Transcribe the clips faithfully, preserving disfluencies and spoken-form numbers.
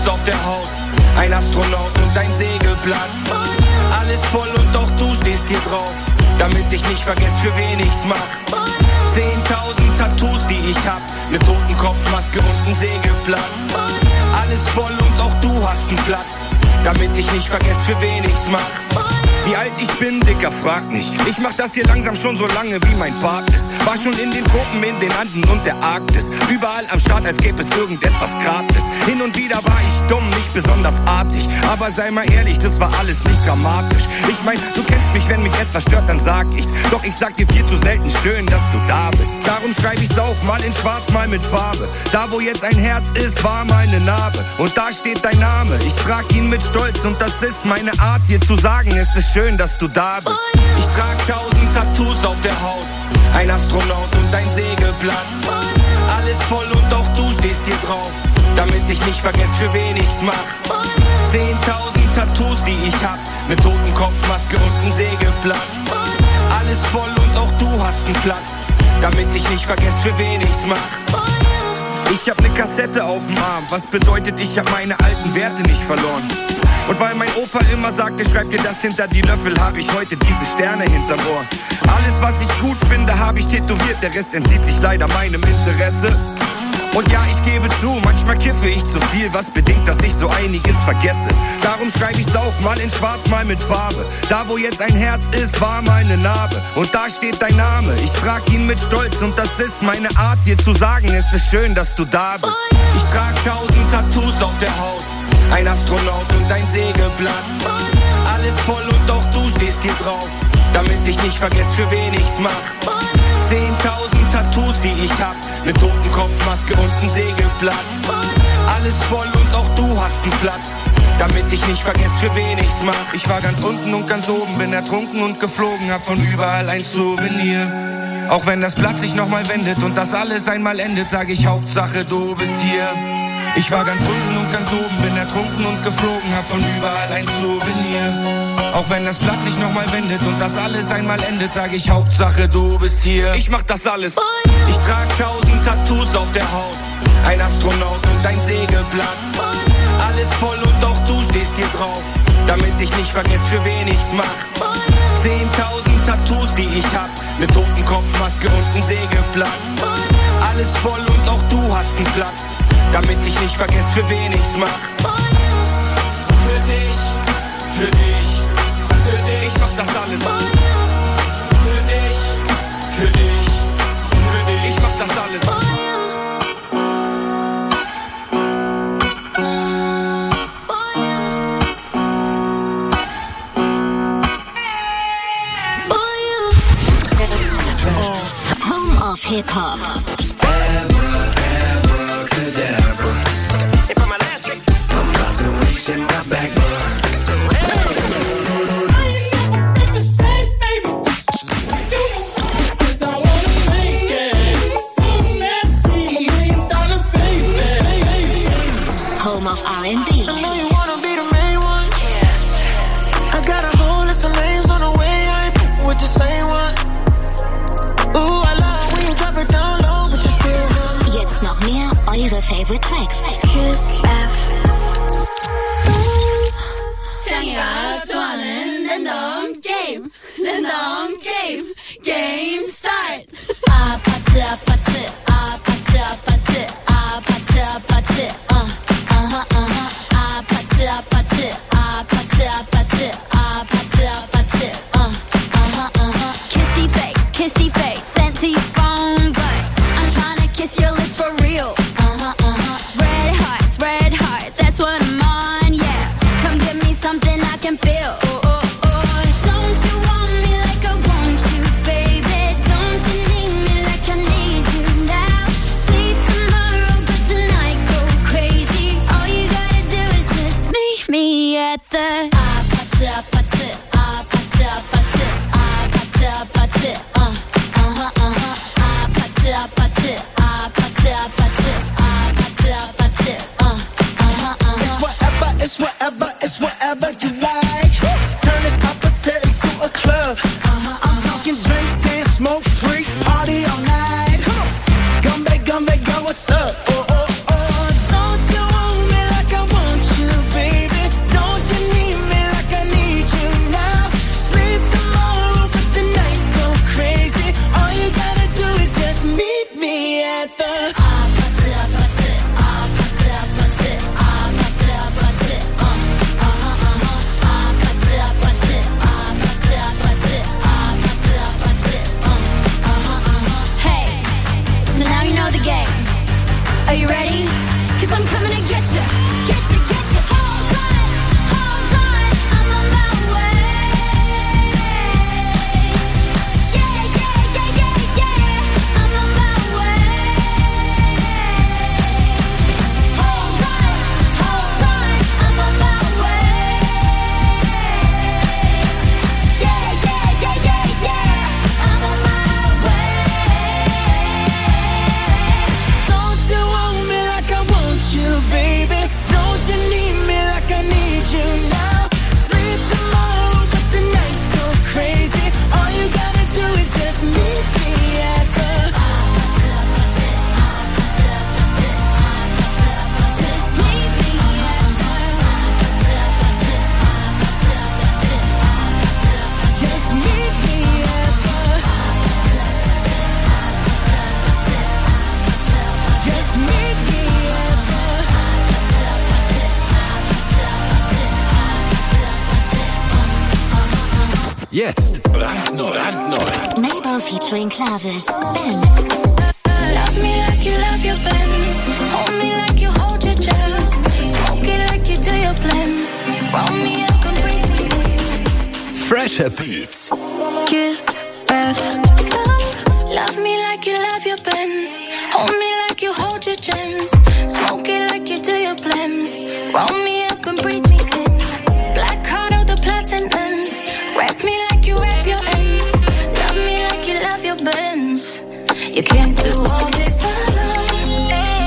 Tattoos auf der Haut. Ein Astronaut und ein Segelblatt. Alles voll und auch du stehst hier drauf, damit ich nicht vergesse, für wen ich's mach. Zehntausend Tattoos, die ich hab, ne Totenkopfmaske und ein Segelblatt. Alles voll und auch du hast einen Platz, damit ich nicht vergesse, für wen ich's mach. Wie alt ich bin, Dicker, frag nicht. Ich mach das hier langsam schon so lange, wie mein Bart ist. War schon in den Tropen, in den Anden und der Arktis. Überall am Start, als gäbe es irgendetwas gratis. Hin und wieder war ich dumm, nicht besonders artig. Aber sei mal ehrlich, das war alles nicht dramatisch. Ich mein, du kennst mich, wenn mich etwas stört, dann sag ich's. Doch ich sag dir viel zu selten, schön, dass du da bist. Darum schreib ich's auf, mal in schwarz, mal mit Farbe. Da, wo jetzt ein Herz ist, war meine Narbe. Und da steht dein Name, ich trag ihn mit Stolz. Und das ist meine Art, dir zu sagen, es ist schön, dass du da bist. Ich trag tausend Tattoos auf der Haut. Ein Astronaut und ein Segelblatt. Alles voll und auch du stehst hier drauf, damit ich nicht vergesse, für wen ich's mach. Zehntausend Tattoos, die ich hab, ne Totenkopfmaske und ein Segelblatt. Alles voll und auch du hast einen Platz, damit ich nicht vergesse, für wen ich's mach. Ich hab ne Kassette auf dem Arm, was bedeutet, ich hab meine alten Werte nicht verloren. Und weil mein Opa immer sagte, schreib dir das hinter die Löffel, hab ich heute diese Sterne hinterm Ohr. Alles, was ich gut finde, hab ich tätowiert, der Rest entzieht sich leider meinem Interesse. Und ja, ich gebe zu, manchmal kiffe ich zu viel, was bedingt, dass ich so einiges vergesse. Darum schreib ich's auf, mal in schwarz, mal mit Farbe. Da, wo jetzt ein Herz ist, war meine Narbe. Und da steht dein Name, ich trag ihn mit Stolz. Und das ist meine Art, dir zu sagen, es ist schön, dass du da bist. Ich trag tausend Tattoos auf der Haut. Ein Astronaut und ein Segelblatt. Alles voll und auch du stehst hier drauf, damit ich nicht vergesse, für wen ich's mach. Zehntausend Tattoos, die ich hab, ne Totenkopfmaske und ein Segelblatt. Alles voll und auch du hast einen Platz, damit ich nicht vergesse, für wen ich's mach. Ich war ganz unten und ganz oben, bin ertrunken und geflogen, hab von überall ein Souvenir. Auch wenn das Blatt sich nochmal wendet und das alles einmal endet, sag ich Hauptsache du bist hier. Ich war ganz unten und ganz oben, bin ertrunken und geflogen, hab von überall ein Souvenir. Auch wenn das Blatt sich nochmal wendet und das alles einmal endet, sag ich Hauptsache du bist hier. Ich mach das alles. Ich trag tausend Tattoos auf der Haut. Ein Astronaut und ein Segelblatt. Alles voll und auch du stehst hier drauf, damit ich nicht vergesse, für wen ich's mach. Zehntausend Tattoos, die ich hab, ne Totenkopfmaske und ein Segelblatt. Alles voll und auch du hast einen Platz, damit ich nicht vergesse, für wen ich's mach. Für dich, für dich, für dich, ich mach das alles. Für dich, für dich, für dich, ich mach das alles. Home of Hip Hop. Home of R and B. I know you wanna be the main one. I got a whole list of names on the way. I ain't f***ing with the same one. Ooh, I love when you drop it down low, but you still hum. Jetzt noch mehr eure Favorite Tracks. Kiss F. 장애가 좋아하는 랜덤 게임, 랜덤 게임, 게임 스타트. 아파트 아파트 아파트 아파트 아파트 아파트 어 어허 어허 아파트 아파트 아파트 아파트 아파트 아파트 어 어허 어허 kissy face kissy face sent to your phone but I'm trying to kiss your lips for real. Uh-huh uh-huh red hearts red hearts that's what I'm on yeah. Come give me something I can feel. Oh, oh, oh. Don't you want me like I want you, baby? Don't you need me like I need you now? See tomorrow, but tonight go crazy. All you gotta do is just meet me at the 아파트 아파트 아파트 아파트 아파트 아파트 어 어허 어허 아파트 아파트 아파트 아파트 아파트 아파트 어 어허 어허. It's whatever, it's whatever, it's whatever you like. Turn this appetite into a club. Uh-huh, I'm talking drink, dance, smoke, freak, party all night. Come on, Gumbe, Gumbe, go, what's up? Oh, oh, oh. Don't you want me like I want at the 아파트 아파트 아파트 아파트 아파트 아파트 어 어허 어허 아파트 아파트 아파트 아파트 아파트 아파트 어 어허 어허 Hey, so now you know the game. Are you ready? Cause I'm coming to get you, get you, get you. Hold on, hold on, I'm on my way. Yeah, yeah, yeah, yeah, yeah, I'm on my way. Hold on, hold on, I'm on my way. Yeah, yeah, yeah, yeah, yeah, I'm on my way. Don't you want me like I want you, baby? Don't you need me like I need you now? Sleep tomorrow, but tonight go crazy. All you gotta do is just meet me at the Just meet me at Just meet me at the Just meet me at the Jetzt brandneu, brandneu. Mabel featuring Klavish, Benz. Love me like you love your Benz. Hold me like you hold your jams. Smoke it like you do your blends. Roll me up and breathe me in. Fresher Beats. Kiss, breath, thumb. Love me like you love your Benz. Hold me like you hold your gems. Smoke it like you do your blends. Roll me up and breathe me in. Black card of the platinums. Wrap me like you wrap your ends. Love me like you love your Benz. You can't do all this alone.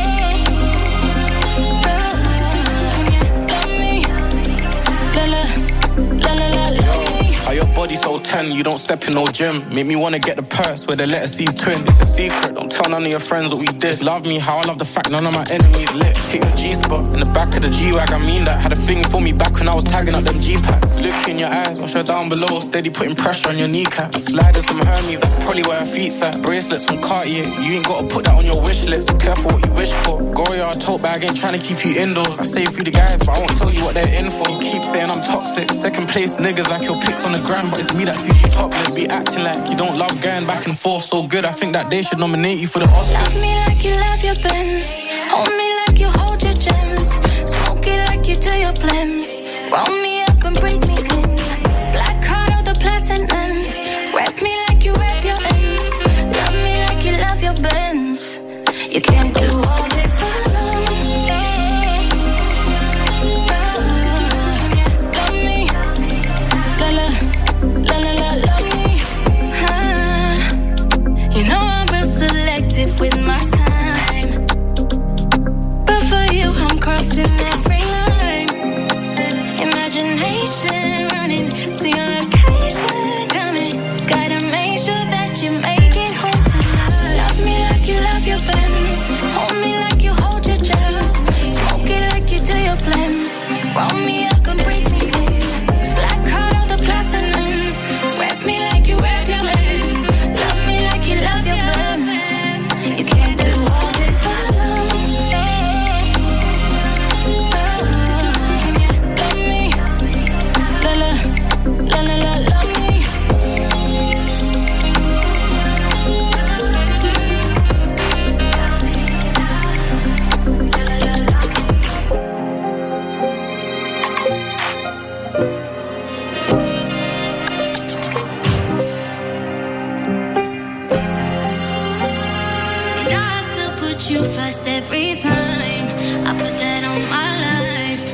Love me, la la, la la la, love me. How your body so tan, you don't step in no gym. Make me wanna get the purse where the letter C's twin. It's a secret, don't tell none of your friends what we did. Love me how I love the fact none of my enemies lit. Hit your G-spot in the back of the G-Wag, I mean that. Had a thing for me back when I was tagging up them G-packs. Look in your eyes, wash her down below, steady putting pressure on your kneecap. Sliding some Hermes, that's probably where her feet's at. Bracelets from Cartier, you ain't gotta put that on your wish list. Careful what you wish for. Goya, tote bag, ain't trying to keep you indoors. I say through the guys, but I won't tell you what they're in for. You keep saying I'm toxic. Second place niggas like your pics on the gram, but it's me that sees you topless. Be acting like you don't love going back and forth so good. I think that they should nominate you for the Oscars. Love me like you love your Benz. Hold me like you hold your gems. Smoke it like you do your blends. Roll me up and breathe me in. Black card of the platinums. Wrap me like you wrap your ends. Love me like you love your Benz. You can't do all this alone. Love me, la la, la la la, love me. Huh. You know I'm real selective with my time, but for you I'm crossing every line. Imagination running to your location, coming. Gotta make sure that you make it home tonight. Love me like you love your Benz. Hold me like you hold your gems. Smoke it like you do your blends. Roll me up and breathe me in. Black card of the platinums. Wrap me like you wrap your lens. Love me like you love your Benz. You can't do all this alone. Love me, la la, la la la, love me. Now I still put you first every time. I put that on my life.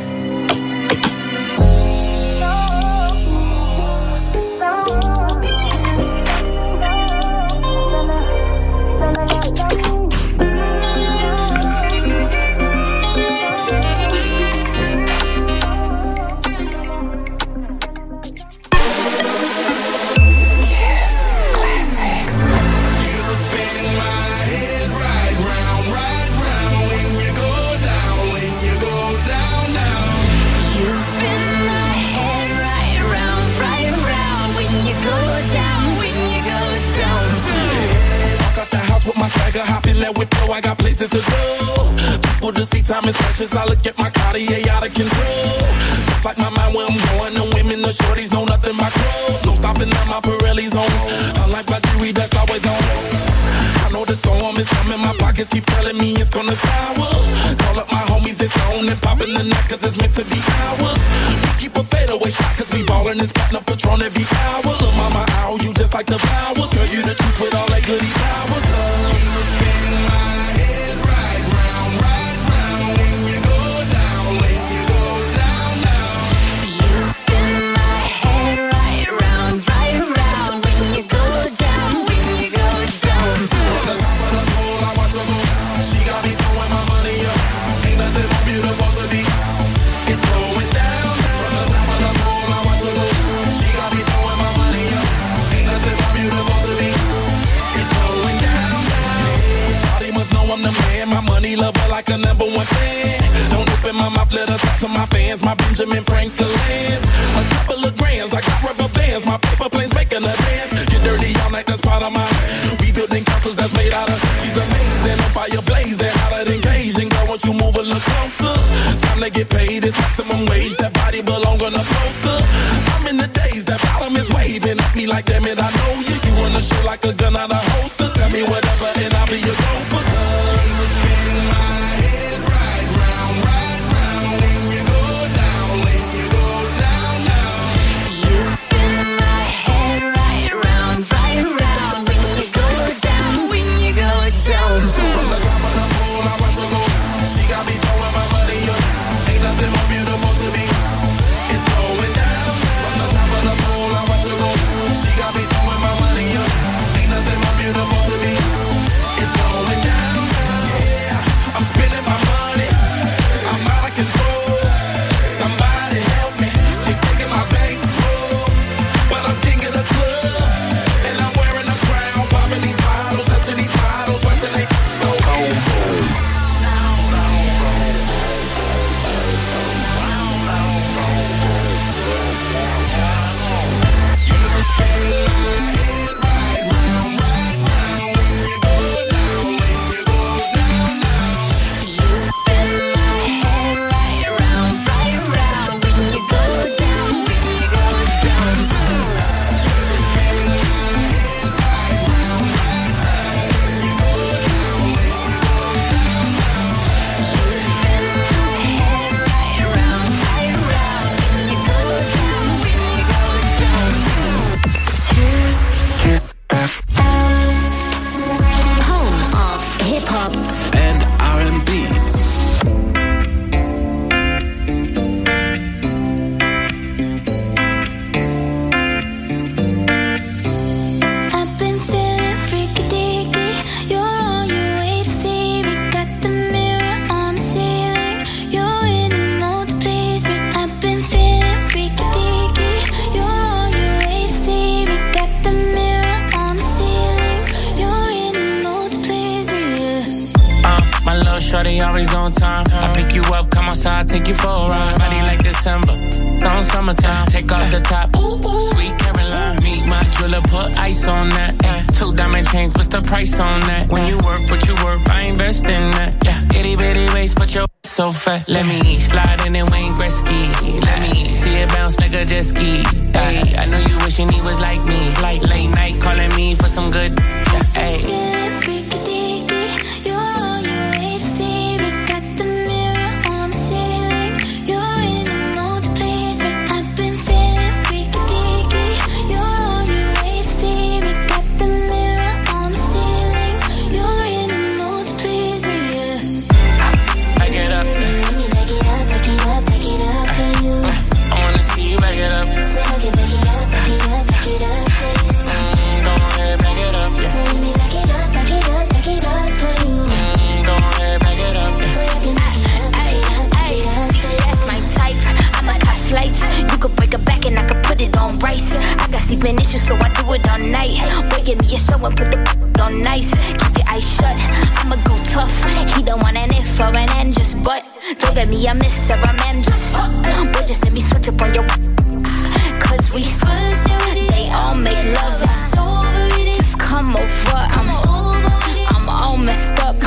Right round, right round when you go down, when you go down, down. that whip, yo, I got places to go. People to see, time is precious. I look at my Cartier out of control. Just like my mind where I'm going, the women, the shorties know nothing but clothes. No stopping at my Pirelli's on. Unlike my jewelry, that's always on. I know the storm is coming, my pockets keep telling me it's gonna shower. Call up my homies, it's on and popping the night, cause it's meant to be ours. We keep a fadeaway shot, cause we ballin' this platinum up Patron every hour. Look, mama, how you just like the flowers. Girl, you the truth with all that goody powers. You spin my head right round, right round. When you go down, when you go down, down. You spin my head right round, right round. When you go down, when you go down. From the top of the pole, I watch her go. She got me throwing my money up. Ain't nothing more beautiful to be. It's going down. From the top of the pole, I watch her go. She got me throwing my money up. Ain't nothing more beautiful to be. It's going down, down. Shawty must know I'm the man. My money lover like a number one fan. Don't open my mouth, let her talk to my fans. My Benjamin Franklin's. A couple of grands, I got rubber bands. My paper planes making a dance. Get dirty all night, that's part of my rebuilding castles that's made out of. She's amazing, on fire blazing, hotter than Cajun. Girl, won't you move a little closer? Time to get paid, it's maximum wage. That body belong on a poster. I'm in the days, that bottom is waving at me like, damn it, I know you. You wanna show like a gun out of holster. Tell me whatever and I'll be your gopher. You spin my head right round, right round. When you go down, when you go down, down. You spin my head right round, right round. When you go down, when you go down. From the top of the pole, I watch her go. She got me throwing my money up. Ain't nothing more beautiful to me. It's going down. From the top of the pole, I watch her go. She got me throwing my money up. Ain't nothing more beautiful to me. It's going down. Yeah, I'm spending my money. I'm out of control. Somebody help me. She taking my bankroll, but I'm king of the club, and I'm wearing a crown, popping these bottles, touching these bottles, watching they go. Shorty always on time. I pick you up, come outside, take you for a ride. Body like December, on summertime. Take off the top, sweet Caroline. Meet my jeweler, put ice on that. Ay, two diamond chains, what's the price on that? When you work, what you work, I invest in that. Yeah, itty bitty waist, but your so fat. Let me slide in and Wayne Gretzky. Let me see it bounce like a jet ski. Ay, I know you wishing he was like me. Like late night calling me for some good. Ay. Sleeping issues, so I do it all night. Boy, give me a show and put the on nice. Keep your eyes shut, I'ma go tough. He don't want an if or an and just but. Don't get me a miss or a man just. Boy, just let me switch up on your. Cause we they all make love. Just come over. I'm, I'm all messed up.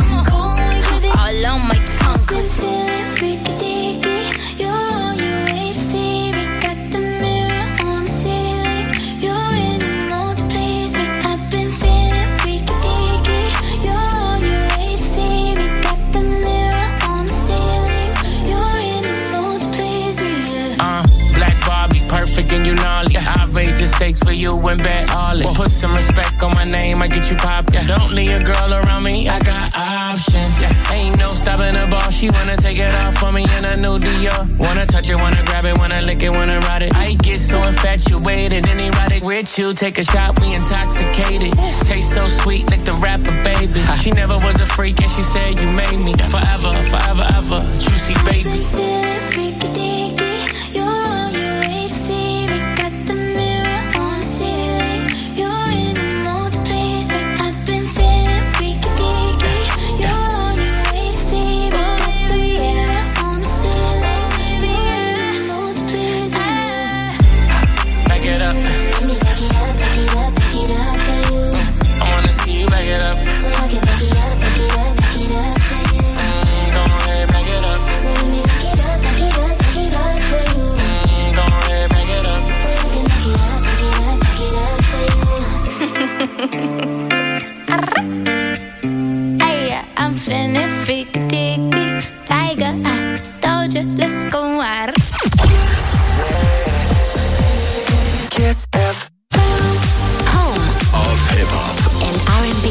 mistakes for you and bet all it. Put some respect on my name, I get you pop. Yeah. Don't leave a girl around me, I got options. Yeah. Ain't no stopping the ball, she wanna take it off for me in a new Dior. Wanna touch it, wanna grab it, wanna lick it, wanna ride it. I get so infatuated and erotic with you. Take a shot, we intoxicated. Taste so sweet, like the rapper, baby. She never was a freak and she said you made me. Forever, forever, ever, juicy baby. Freaky dicky, you're on your way to see me. Got the mirror on the ceiling. You're in the mood to please me. I've been feeling freaky dicky. You're on your way to see me. Got the mirror on the ceiling. You're in the mood to please me. Back it up. Let me back it up, back it up, back it up for you. I wanna see you back it up. So I can back it up, back it up, back it up for you. Mm, go ahead, back it up. So let me back it up, back it up, back it up for you. Mm, go ahead, back it up. So I can back it up, back it up, back it up for you. Hey, I'm feeling freaky dicky. Tiger, I told you, let's go out. Kiss F Home of Hip Hop and R and B.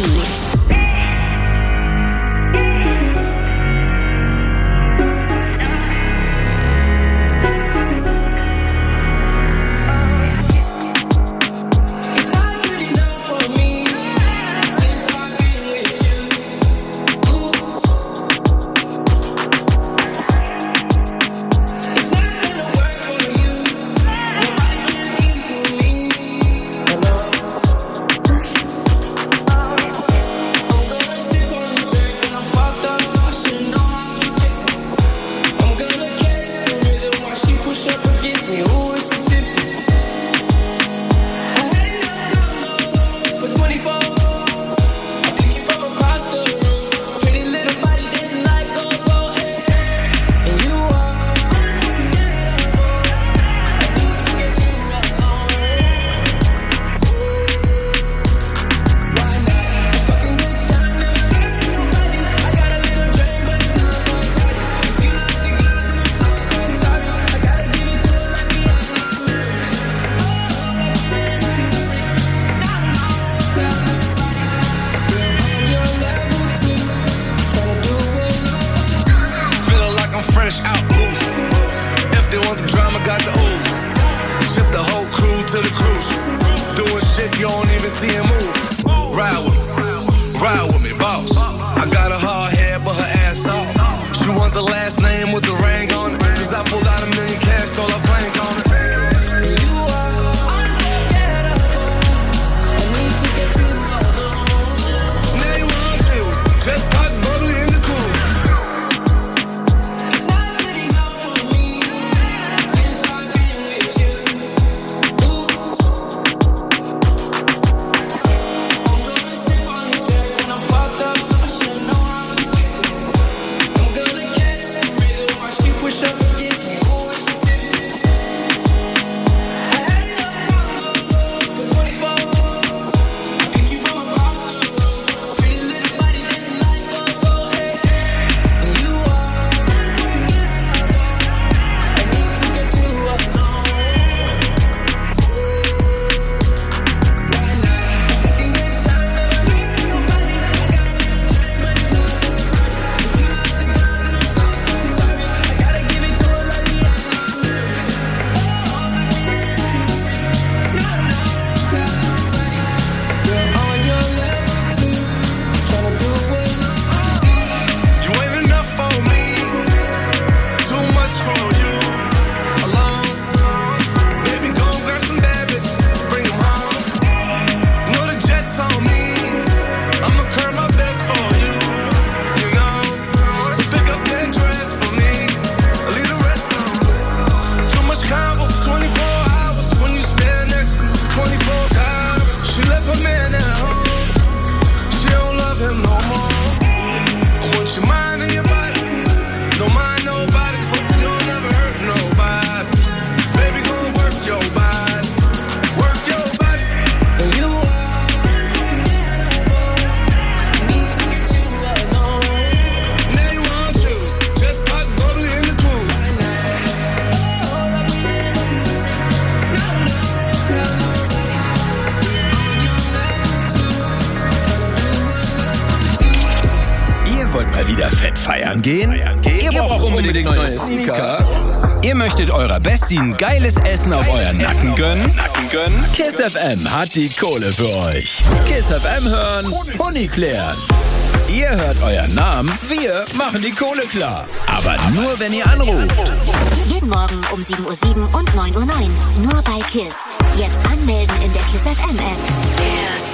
Feiern gehen? Ihr braucht unbedingt neue Sneaker? Ihr möchtet eurer Bestie ein geiles Essen auf euren Nacken gönnen? Kiss F M hat die Kohle für euch. Kiss F M hören, Pony klären. Ihr hört euren Namen, wir machen die Kohle klar. Aber nur, wenn ihr anruft. Jeden Morgen um sieben Uhr sieben und neun Uhr neun. Nur bei KISS. Jetzt anmelden in der KISS F M App. KISS.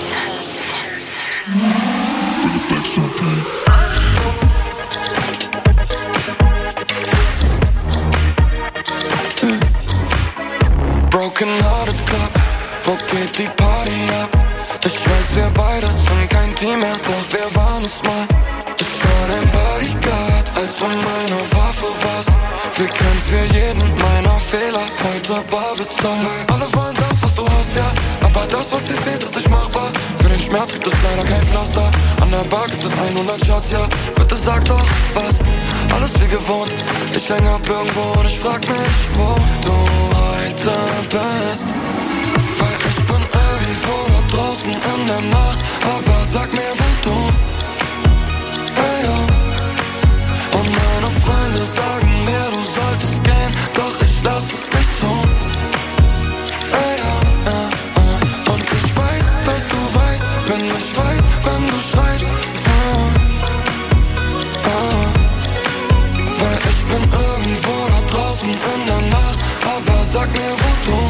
Broken Hearted Club, wo geht die Party ab? Ich weiß, wir beide sind kein Team mehr, doch wir waren es mal. Ich war dein Bodyguard, als du meine Waffe warst. Wir können für jeden meiner Fehler heute bar bezahlen. Alle wollen das, was du hast, ja, aber das, was dir fehlt, ist nicht machbar. Für den Schmerz gibt es leider kein Pflaster. An der Bar gibt es hundert Shots, ja, bitte sag doch was. Alles wie gewohnt, ich häng ab irgendwo und ich frag mich, wo du heute bist. Weil ich bin irgendwo da draußen in der Nacht, aber sag mir, wo du. Hey, ja. Und meine Freunde sagen mir, du solltest gehen, doch ich lass es nicht zu. Hey, ja, ja, ja. Und ich weiß, dass du weißt, bin ich weit, wenn du schreibst. Ja, ja. Weil ich bin irgendwo da draußen in der Nacht, aber sag mir, wo du.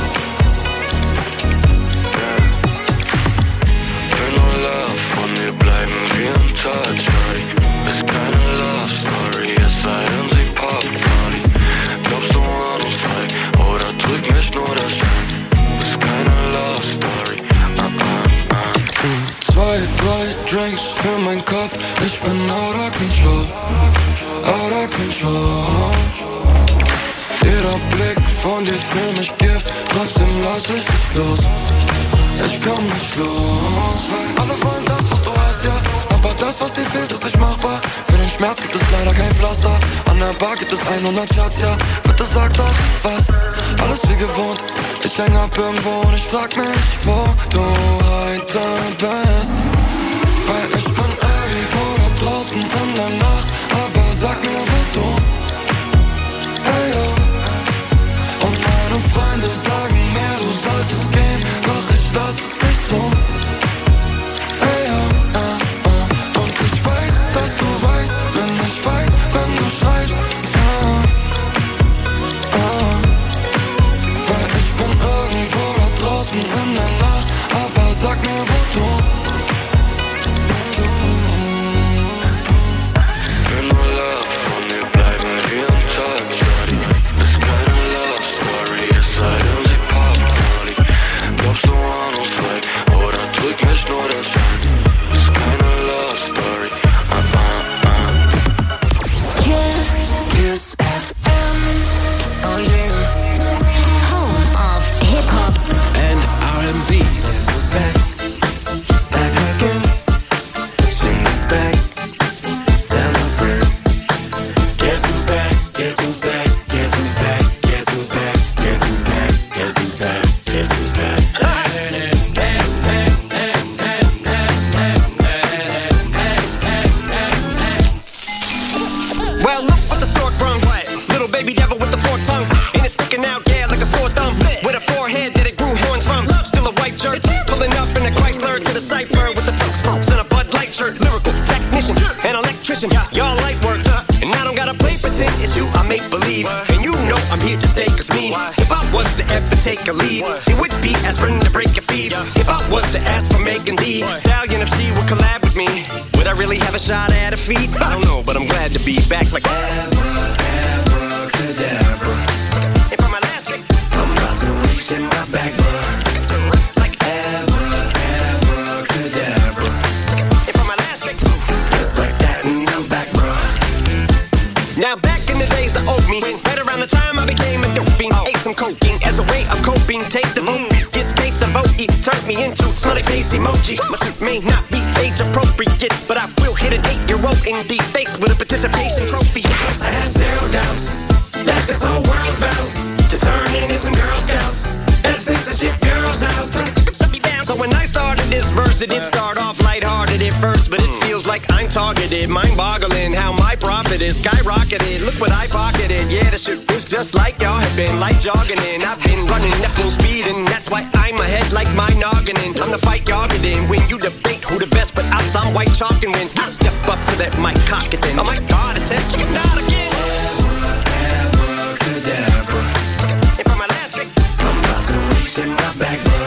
Von dir bleiben wir im Touch, Shorty. Ist keine Love Story, es sei denn sie Pop Party. Glaubst du an uns zwei, oder drückt mich nur der Schein? Ist keine Love Story, ah, ah, ah. Zwei, drei Drinks für meinen Kopf, ich bin out of control, out of control. Jeder Blick von dir für mich Gift, trotzdem lass ich dich los. Ich komm nicht los. Alle wollen das, was du hast, ja, aber das, was dir fehlt, ist nicht machbar. Für den Schmerz gibt es leider kein Pflaster. An der Bar gibt es hundert Shots, ja, bitte sag doch was. Alles wie gewohnt, ich häng ab irgendwo und ich frag mich, wo du heute bist. Weil ich bin irgendwo da draußen in der Nacht, aber sag mir, wo du. Hey, yo. Und meine Freunde sagen mir, du solltest gehen, doch ich lass es nicht zu. Hey, ja, ja, ja. Und ich weiß, dass du weißt, bin ich weit, wenn du schreibst. Ja, ja. Weil ich bin irgendwo da draußen in der Nacht, aber sag mir, wo du. Will nur Love, von dir bleiben wir im Touch, Shorty. Ist keine Love Story, es sei denn sie Pop Party. Glaubst du an uns zwei, oder drückt mich nur der Schein? Ist keine Love Story, ah, ah, ah. KISS. Kiss F M, oh yeah. Home of Hip-Hop. And R and B. Back, back again. Sing this back. Tell a friend. Guess who's back? Guess who's back? Guess who's back? Guess who's back? Guess who's back? Guess who's back? Guess who's back? Well, look what the stork brung. Little baby devil with the forked tongue. And it's sticking out, yeah, like a sore thumb. With a forehead that it grew horns from. Still a white shirt. Pulling up in a Chrysler to the cipher with the folks smokes and a Bud Light shirt. Lyrical technician, an electrician. Y'all light work. And I don't gotta play pretend. It's you, I make believe. And you know I'm here to stay, cause me. If I was to ever take a leave, it would be aspirin to break your feet. If I was to ask for Megan D Stallion, if she would collab with me, would I really have a shot at her feet? I don't know, but I'm glad to be back like Abracadabra. And for my last trick, I'm about to reach in my back, bruh. like Abra, abracadabra. And for my last trick, Just like that, and I'm back, bruh. now back in the days of old me, right around the time I became a dope fiend, ate some cocaine as a way of coping. Take the vote, get case of O E, turned me into smiley face emoji. My suit may not be age appropriate, but I will hit an eight-year-old in the face with a participation trophy. Yes, I have zero doubts that this whole world's bound to turn into some Girl Scouts and censorship girls out. So when I started this verse, it did start off lighthearted at first, but it feels like like I'm targeted. Mind-boggling how my profit is skyrocketed. Look what I pocketed. Yeah, the shit is just like y'all have been. Like jogging in. I've been running at full speed, and that's why I'm ahead like my noggin in. I'm the fight y'all get in. When you debate who the best, but I'm some white chalk, and when I step up to that mic, cock it then. Oh my God, attention, chicken out again. Abracadabra. And for my last trick, I'm about to reach in my back, bruh.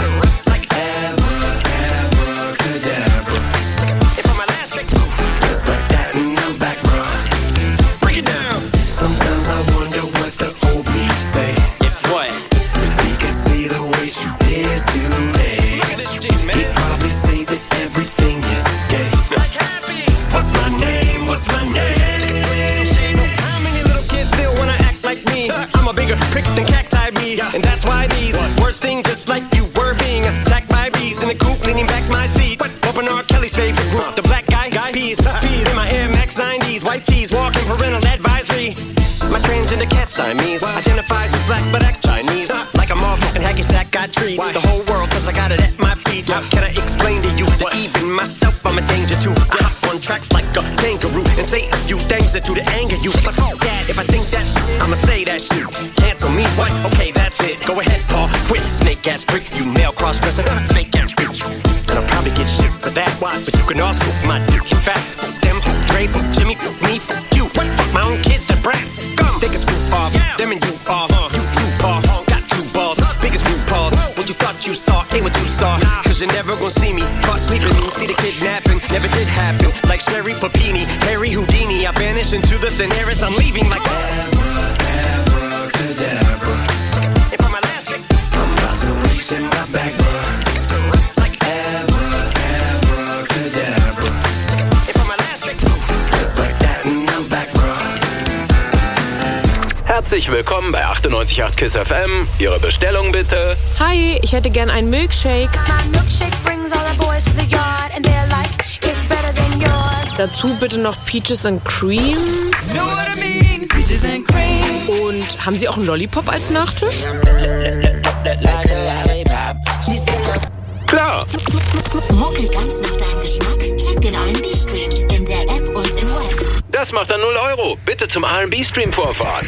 Than cacti me, and that's why these words sting just like you were being attacked by bees in the coop, leaning back my seat. Open R. Kelly's favorite group, the black guy, guy peas, feed in my Air Max nineties, white tees, walking parental advisory. My transgender cat Siamese identifies as black but acts Chinese, like a motherfucking hacky sack. I treat the whole world 'cause I got it at my feet. How can I explain to you that even myself I'm a danger to? I hop on tracks like a kangaroo and say a few things that do to anger you. But fuck that, if I think that shit, I'ma say that shit. Cancel me, what? Okay, that's it. Go ahead, Paul. Quit, snake ass prick, you male cross-dresser, fake ass bitch. And I'll probably get shit for that. Why? But you can also my dick. In fact, them, Dre, Jimmy, me, you. What? Fuck my own kids, that brat. Come, they can screw off. Them and you off. You two paw, got two balls. Biggest blue paws. What you thought you saw ain't what you saw. Cause you're never gonna see me caught sleeping. See the kidnapping, never did happen. Like Sherry Papini, Harry Houdini. I vanish into the thin air as I'm leaving like abracadabra. And for my last trick, I'm about to reach in my back, bruh. Like abracadabra. And for my last trick, just like that, and I'm back, bruh. Herzlich willkommen bei achtundneunzig Komma acht KISS F M. Ihre Bestellung bitte. Hi, ich hätte gern einen Milkshake. My milkshake brings all the boys to the yard, and they're like, it's better than yours. Dazu bitte noch Peaches and Cream. Know what I mean? Peaches and cream. Und haben Sie auch einen Lollipop als Nachtisch? Klar. Mucke ganz nach deinem Geschmack? Check den R and B-Stream in der App und im Web. Das macht dann null Euro. Bitte zum R and B-Stream vorfahren.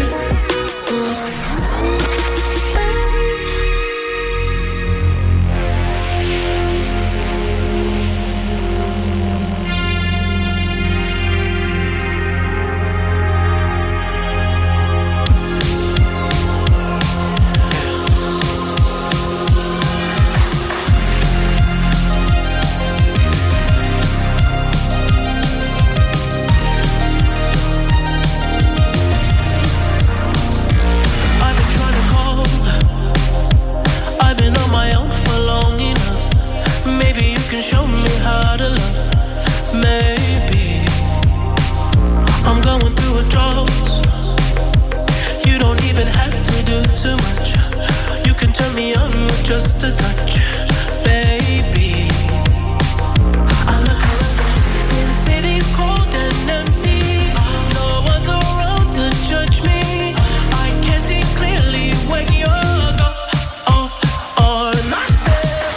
Just a touch, baby. I look around, since city's cold and empty. No one's around to judge me. I can see clearly when you're gone. Oh, oh, and I said,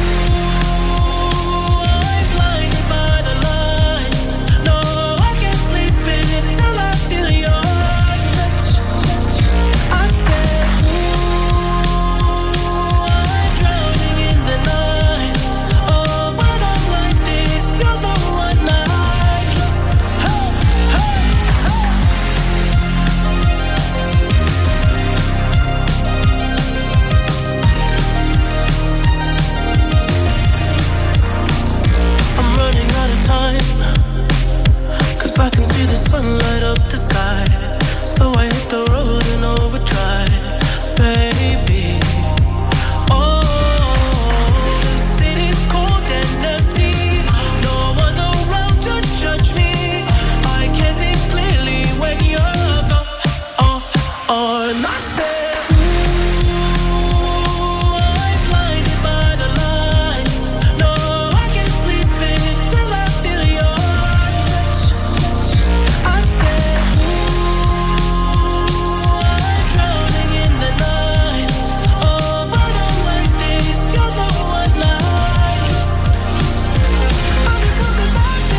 ooh, I'm blinded by the lights. No, I can't sleep in it till I feel your touch. I said, I can see the sun light up the sky, so I hit the road in overdrive, baby. Oh, the city's cold and empty. No one's around to judge me. I can see clearly when you're gone. Oh, oh, and I said, ooh, I'm blinded by the lights. No, I can't sleep in it till I feel your touch. I said, ooh, I'm drowning in the night. Oh, but I'm like this, you're the one I just. I'm just coming back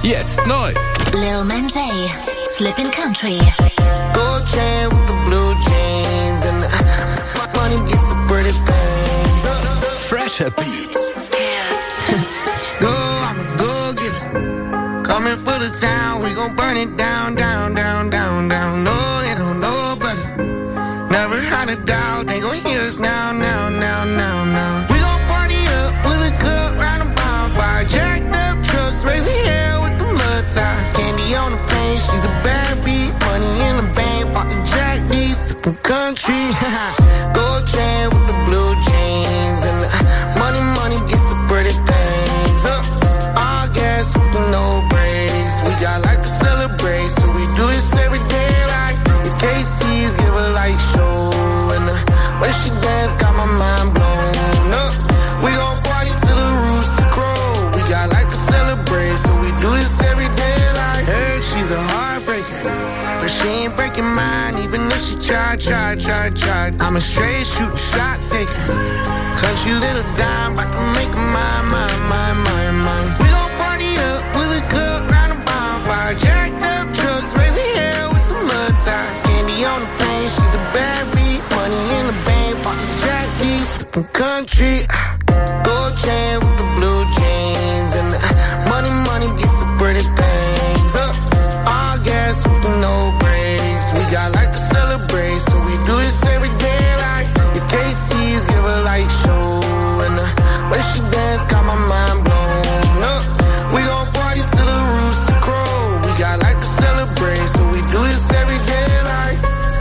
Jetzt neu. Lil Man J, Slippin' Country. Gold chain with the blue jeans and my money gets the pretty things. Fresher Beats. Go, I'm a go-getter. Coming for the town, we gon' burn it down, down, down, down, down. No, they don't know better. Never had a doubt, they gon' hear us now, now, now, now, now. We gon' party up with a cup round the bonfire. Jacked up trucks, raising hell with the mud tie. Candy on the paint, she's a bad beat. Money in the bank, bought the Jack D, sippin' country. Gold chain with the blue jeans and money, money gets the pretty things. Up, all gas with the no brakes. We got life to celebrate, so we do this every day like it's K C's give a light show. And the way she dance got my mind blown up. We gon' party till the rooster crow. We got life to celebrate, so we do this every day like hey, she's a heartbreaker, but she ain't breaking mine, even if she tried, tried, tried, tried. I'm a straight shooter, shot taker. Country little dime, about to make a mine, mine, mine, mine, mine. We gon' party up with a cup round the bonfire. Jacked up trucks, raising hell with the mud tie. Candy on the paint, she's a bad beat. Money in the bank, bought the Jack D, sippin' country. Gold chain with the blue jeans and money, money gets the pretty things. Up, all gas with the no brakes. We got life to celebrate, so we do this every day like it's K C's give a light show. And the way she dance got my mind blown up. We gon' party till the rooster crow. We got life to celebrate, so we do this every day like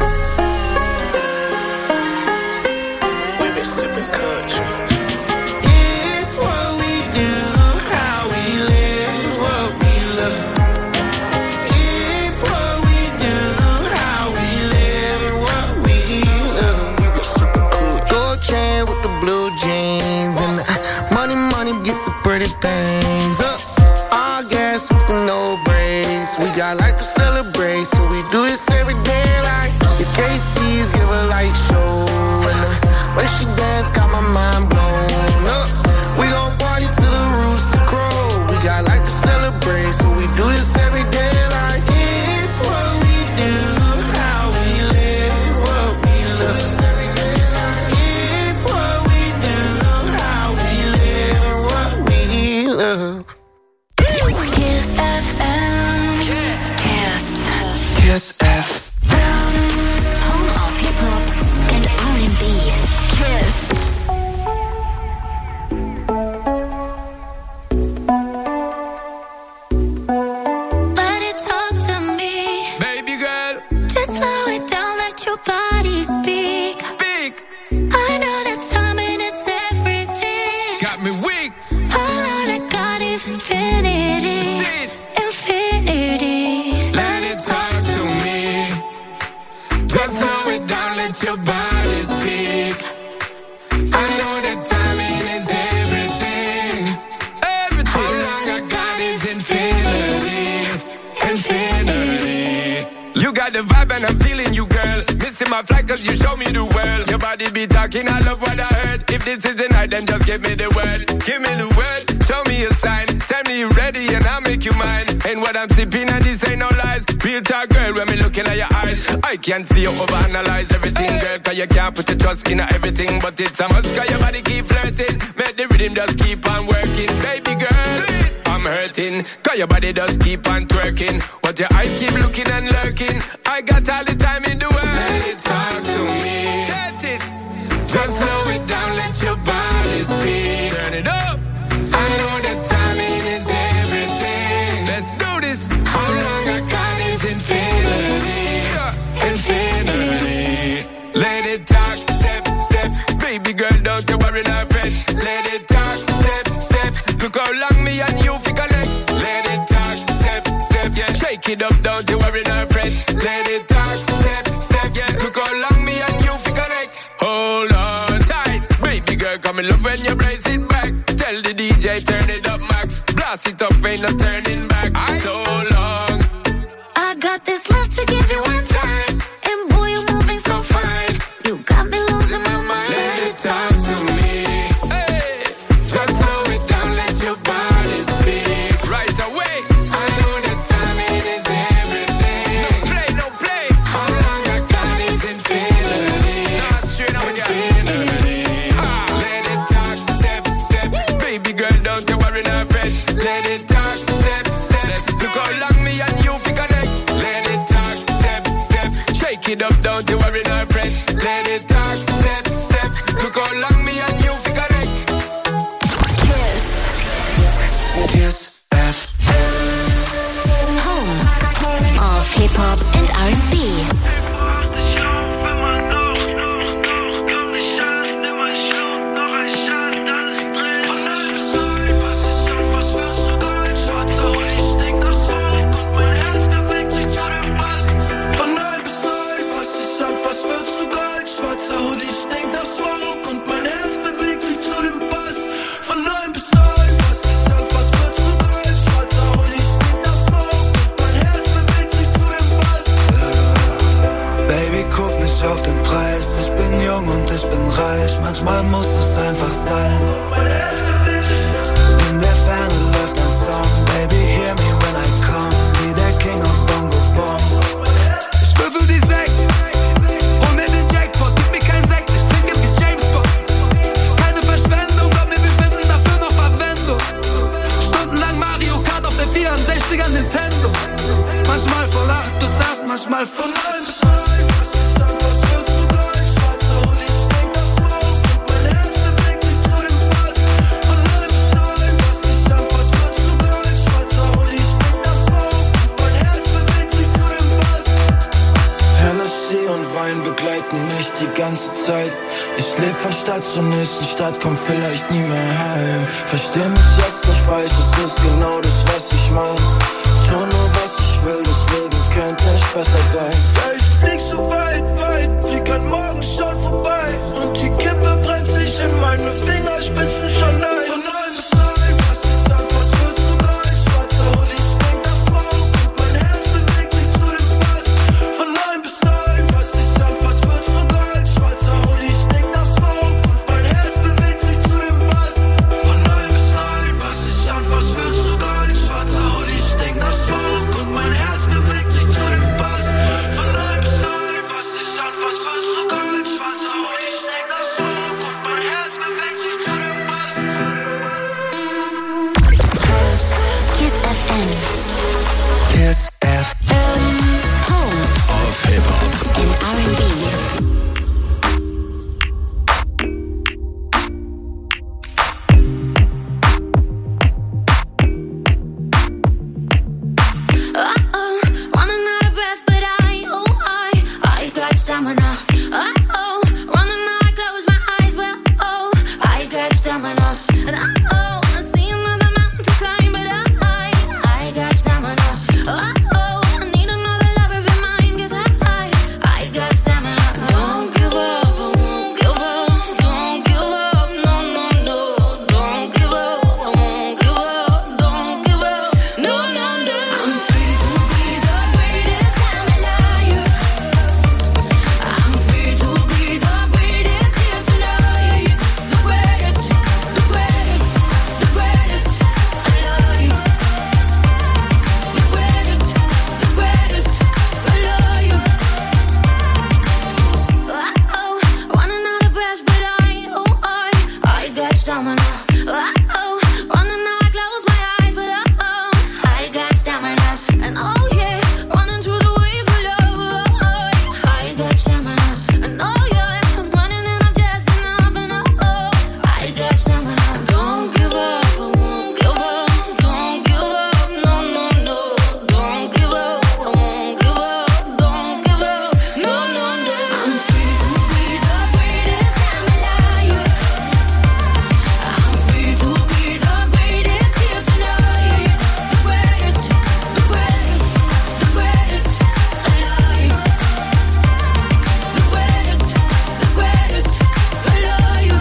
we been sippin' country. It's what we do, how we live, what we love. It's what we do, how we live, what we love. We been sippin' country. Gold chain with the blue jeans and money, money gets the pretty things. Up, all gas with the no brakes. We got life to celebrate, so we do this every day like it's K C's give a light show. And the way she dance got my mind blown up. We gon' party till the rooster crow. We got life to celebrate, so we do this every day like it's what we do, how we live, what we love. It's what we do, how we live, what we love. Kiss F M. Kiss. Kiss F. Home of Hip Hop and R and B. Kiss. Let it talk to me. Baby girl, Just slow it down, let your body speak. speak. I know that timing is everything. Got me weak. All I got is infinity. Sit. Infinity. Let it talk to me. Just slow it down, let your body speak. I know that timing is everything. Everything. How long I got is infinity. Infinity. You got the vibe and I'm feeling you, girl. Missing my flight cause you show me the world. Your body be talking, I love what I heard. If this is the night, then just give me the word. Give me the word, show me a sign. Tell me you're ready and I'll make you mine. And what I'm sipping and this ain't no lies. Real talk, girl, when me looking at your eyes. I can't see you overanalyze everything, girl. Cause you can't put your trust in everything. But it's a must cause your body keep flirting. Make the rhythm just keep on working. Baby girl, I'm hurting. Cause your body does keep on twerking. But your eyes keep looking and lurking. I got all the time in the world. Let it talk to me. Set it. Just slow it down, let your body speak. Turn it up. I know that timing is everything. Let's do this. How long I got is infinity. Infinity. Let it talk, step, step. Baby girl, don't you worry, my friend. Let it talk, step, step. Look how long me and you fi connect. Let it talk, step, step, yeah. Shake it up, don't you worry, my friend. Let it talk, step, step, yeah. Look how long me and you fi connect. Hold on tight, baby girl, come in love when you brace it back. Tell the D J turn it up, max. Blast it up, ain't no turning back. So long. I got this love to give you one time. And boy, you're moving so fine. You got me losing my mind. Let it talk to me. Hey, just slow it down, let your body speak. Right away. I know manchmal muss es einfach sein. In der Ferne läuft ein Song, baby, hear me when I come, wie der King of Bongo Bong. Ich würfel die Sekt, hol mir den Jackpot, gib mir kein Sekt, ich trinke wie James Bond. Keine Verschwendung, glaub mir, wir finden dafür noch Verwendung. Stundenlang Mario Kart auf der vierundsechziger Nintendo. Manchmal voll acht bis acht, manchmal voll neun bis neun. Begleiten mich die ganze Zeit. Ich leb von Stadt zur nächsten Stadt, komm vielleicht nie mehr heim. Versteh mich jetzt nicht falsch, es ist genau das, was ich mein. Tu nur was ich will, das Leben könnte nicht besser sein. Ja, ich flieg so weit, weit, flieg an morgen schon vorbei. Und die Kippe brennt sich in meine Fingerspitzen schon ein. Von neun bis neun, was ist an, was wird zu geil? Schwarzer Hoodie, ich denk das Smoke und mein Herz bewegt sich zu dem Bass. Von neun bis neun, was ist an, was wird zu geil? Schwarzer Hoodie, ich denk das Smoke und mein Herz bewegt sich zu dem Bass. Von neun bis neun, was ist an, was wird zu geil? Schwarzer Hoodie, ich denk das Smoke und mein Herz bewegt sich zu dem Bass. Von neun bis neun, was ist an, was wird zu geil? Schwarzer Hoodie, ich denk das Smoke und mein Herz bewegt sich zu dem Bass. Kiss F M. Kiss F M. Home Of Hip-Hop and R and B. Uh-oh, running out of breath, but I, oh, I, I got stamina. Uh-oh, running out, I close my eyes, but oh, I got stamina. And uh-oh, I see another mountain to climb, but I, I got stamina. Uh-oh, I need another lover in mine, 'cause I, I got stamina. Don't give up, I won't give up. Don't give up, no, no, no. Don't give up, I won't give up. Don't give up, no, no, no. I'm free to be the greatest, I'm alive. I'm free to be the greatest here tonight. The greatest, the greatest, the greatest alive. The greatest, the greatest alive. Uh-oh, running out of breath, but I, oh, I, I got stamina. Uh-oh, running out, I close my eyes, but uh-oh, I got stamina. And oh yeah, running through the wave of love, oh, I got stamina. And oh yeah, I'm running and I'm just enough, and oh, I got stamina. Don't give up, I won't give up. Don't give up, no, no, no. Don't give up, I won't give up. Don't give up, no, no, no. I'm free to be the greatest, I'm alive. I'm free to be the greatest here tonight. The greatest, the greatest, the greatest alive. The greatest, the greatest alive.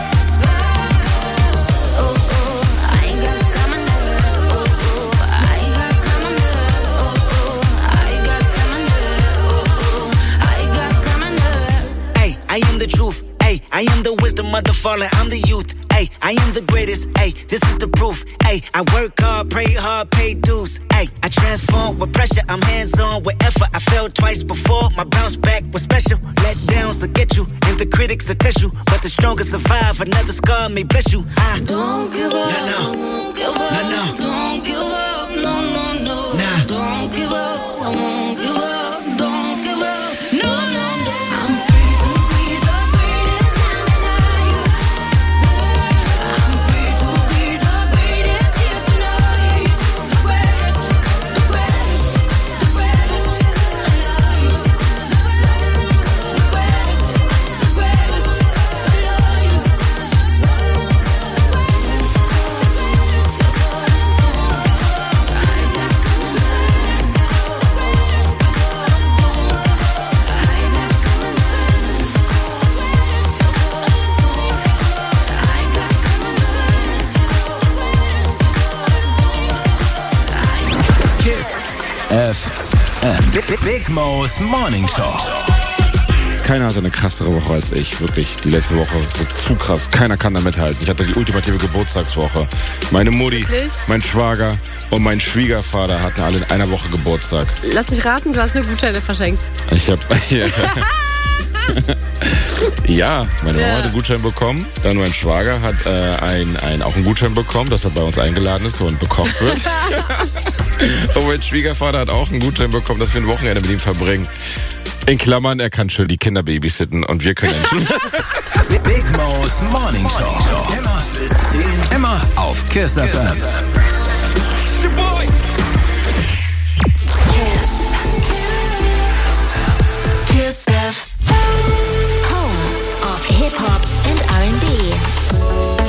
Oh, oh, I ain't got stamina. Oh, oh, I ain't got stamina. Oh, oh, I got stamina. Oh, oh, I got stamina. Ay, I am the truth. Ay, I am the wisdom of the fallen. I'm the youth. Ay, I am the greatest. Ay, this is the proof. Ay, I work hard, pray hard, pay dues. Ay, I transform with pressure. I'm hands on with effort. I fell twice before. My bounce back was special. Let downs will get you, and the critics will test you. But the strongest survive. Another scar may bless you. I Don't give up, No, no. won't give up. No, no. Don't give up, no, no, no. Nah. Don't give up, I won't give up. Don't give up, no, no, no. I'm free to be the greatest, I'm alive. I'm free to be the greatest here tonight. The greatest, the greatest, the greatest alive. The greatest, the greatest alive. Kiss F M. Big, Big Mo's Morning Show. keiner hatte eine krassere Woche als ich. Wirklich, die letzte Woche war zu krass. Keiner kann da mithalten. Ich hatte die ultimative Geburtstagswoche. Meine Mutti, Wirklich? mein Schwager und mein Schwiegervater hatten alle in einer Woche Geburtstag. Lass mich raten, du hast nur Gutscheine verschenkt. Ich hab... Ja. Ja, meine Mama Ja. hat einen Gutschein bekommen. Dann mein Schwager hat äh, ein, ein, auch einen Gutschein bekommen, dass er bei uns eingeladen ist und bekocht wird. Und mein Schwiegervater hat auch einen Gutschein bekommen, dass wir ein Wochenende mit ihm verbringen. In Klammern, er kann schön die Kinder babysitten und wir können ihn. Big Mo's Morning Show. Immer bis zehn. Immer auf Kiss F M. Kiss F M. Home of Hip Hop and R and B.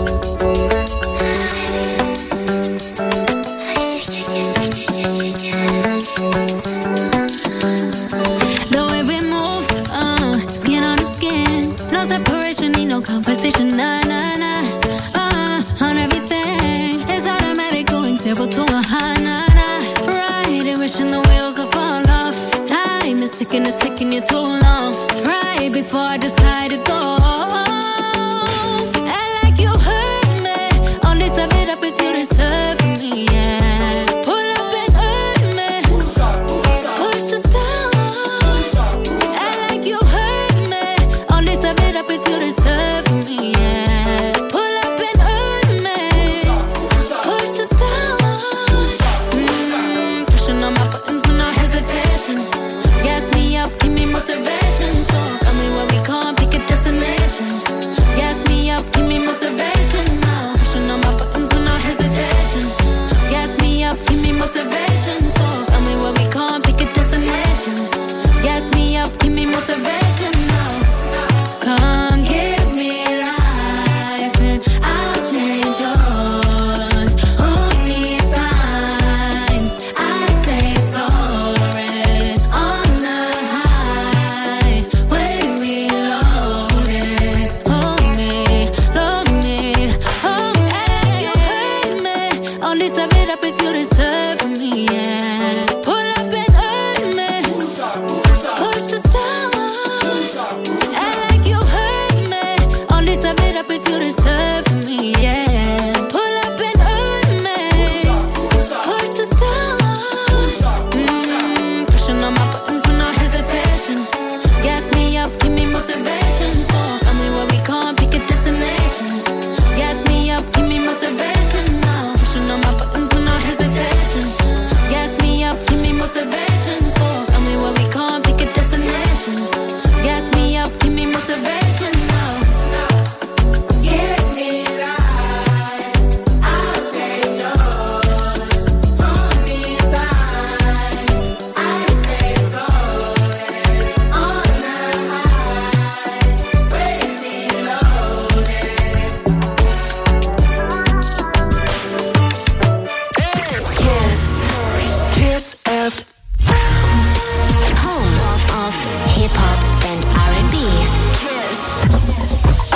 The way we move, uh, skin on skin, no separation, need no conversation, nah, nah, nah. Uh, on everything, it's automatic, going zero to a high, nah, nah. Right, wishing the wheels will fall off. Time is ticking, it's taking you too long. Right before I decide to go. And like you hurt me, only serve it up if you deserve me, yeah. Pull up and hurt me, push the stars. And like you hurt me, only serve it up if you deserve me, yeah. Pull up and hurt me, push the stars. Mm, pushing on my buttons with no hesitation. Gas me up, give me motivation. So tell me where we can't pick a destination. Gas me up, give me motivation. Now pushing on my buttons with no hesitation. Gas me up, give me motivation. So tell me where we can't pick a destination. Gas me up, give me motivation. Now come give me life and I'll change yours. Who needs signs? I say florid on the highway we loaded. Hold me, load me, hold me. You hurt me, only serve it up if you deserve me, yeah. Pull up and hurt me, push the stars. And like you hurt me, only serve it up if you deserve me, yeah. Pull up and hurt me, push the stars. Mm, pushing on my buttons with no hesitation. Gas me up, give me motivation. So tell me where we can't pick a destination. Gas me up, give me motivation. Now pushing on my buttons with no hesitation. Gas me up, give me motivation. So tell me where we can't pick a destination. Gas me up, give me motivation. Now give me life, I'll take yours. Who needs signs? I say floated on the highway we loaded. Kiss. Kiss F Home of Hip Hop and R and B. Kiss.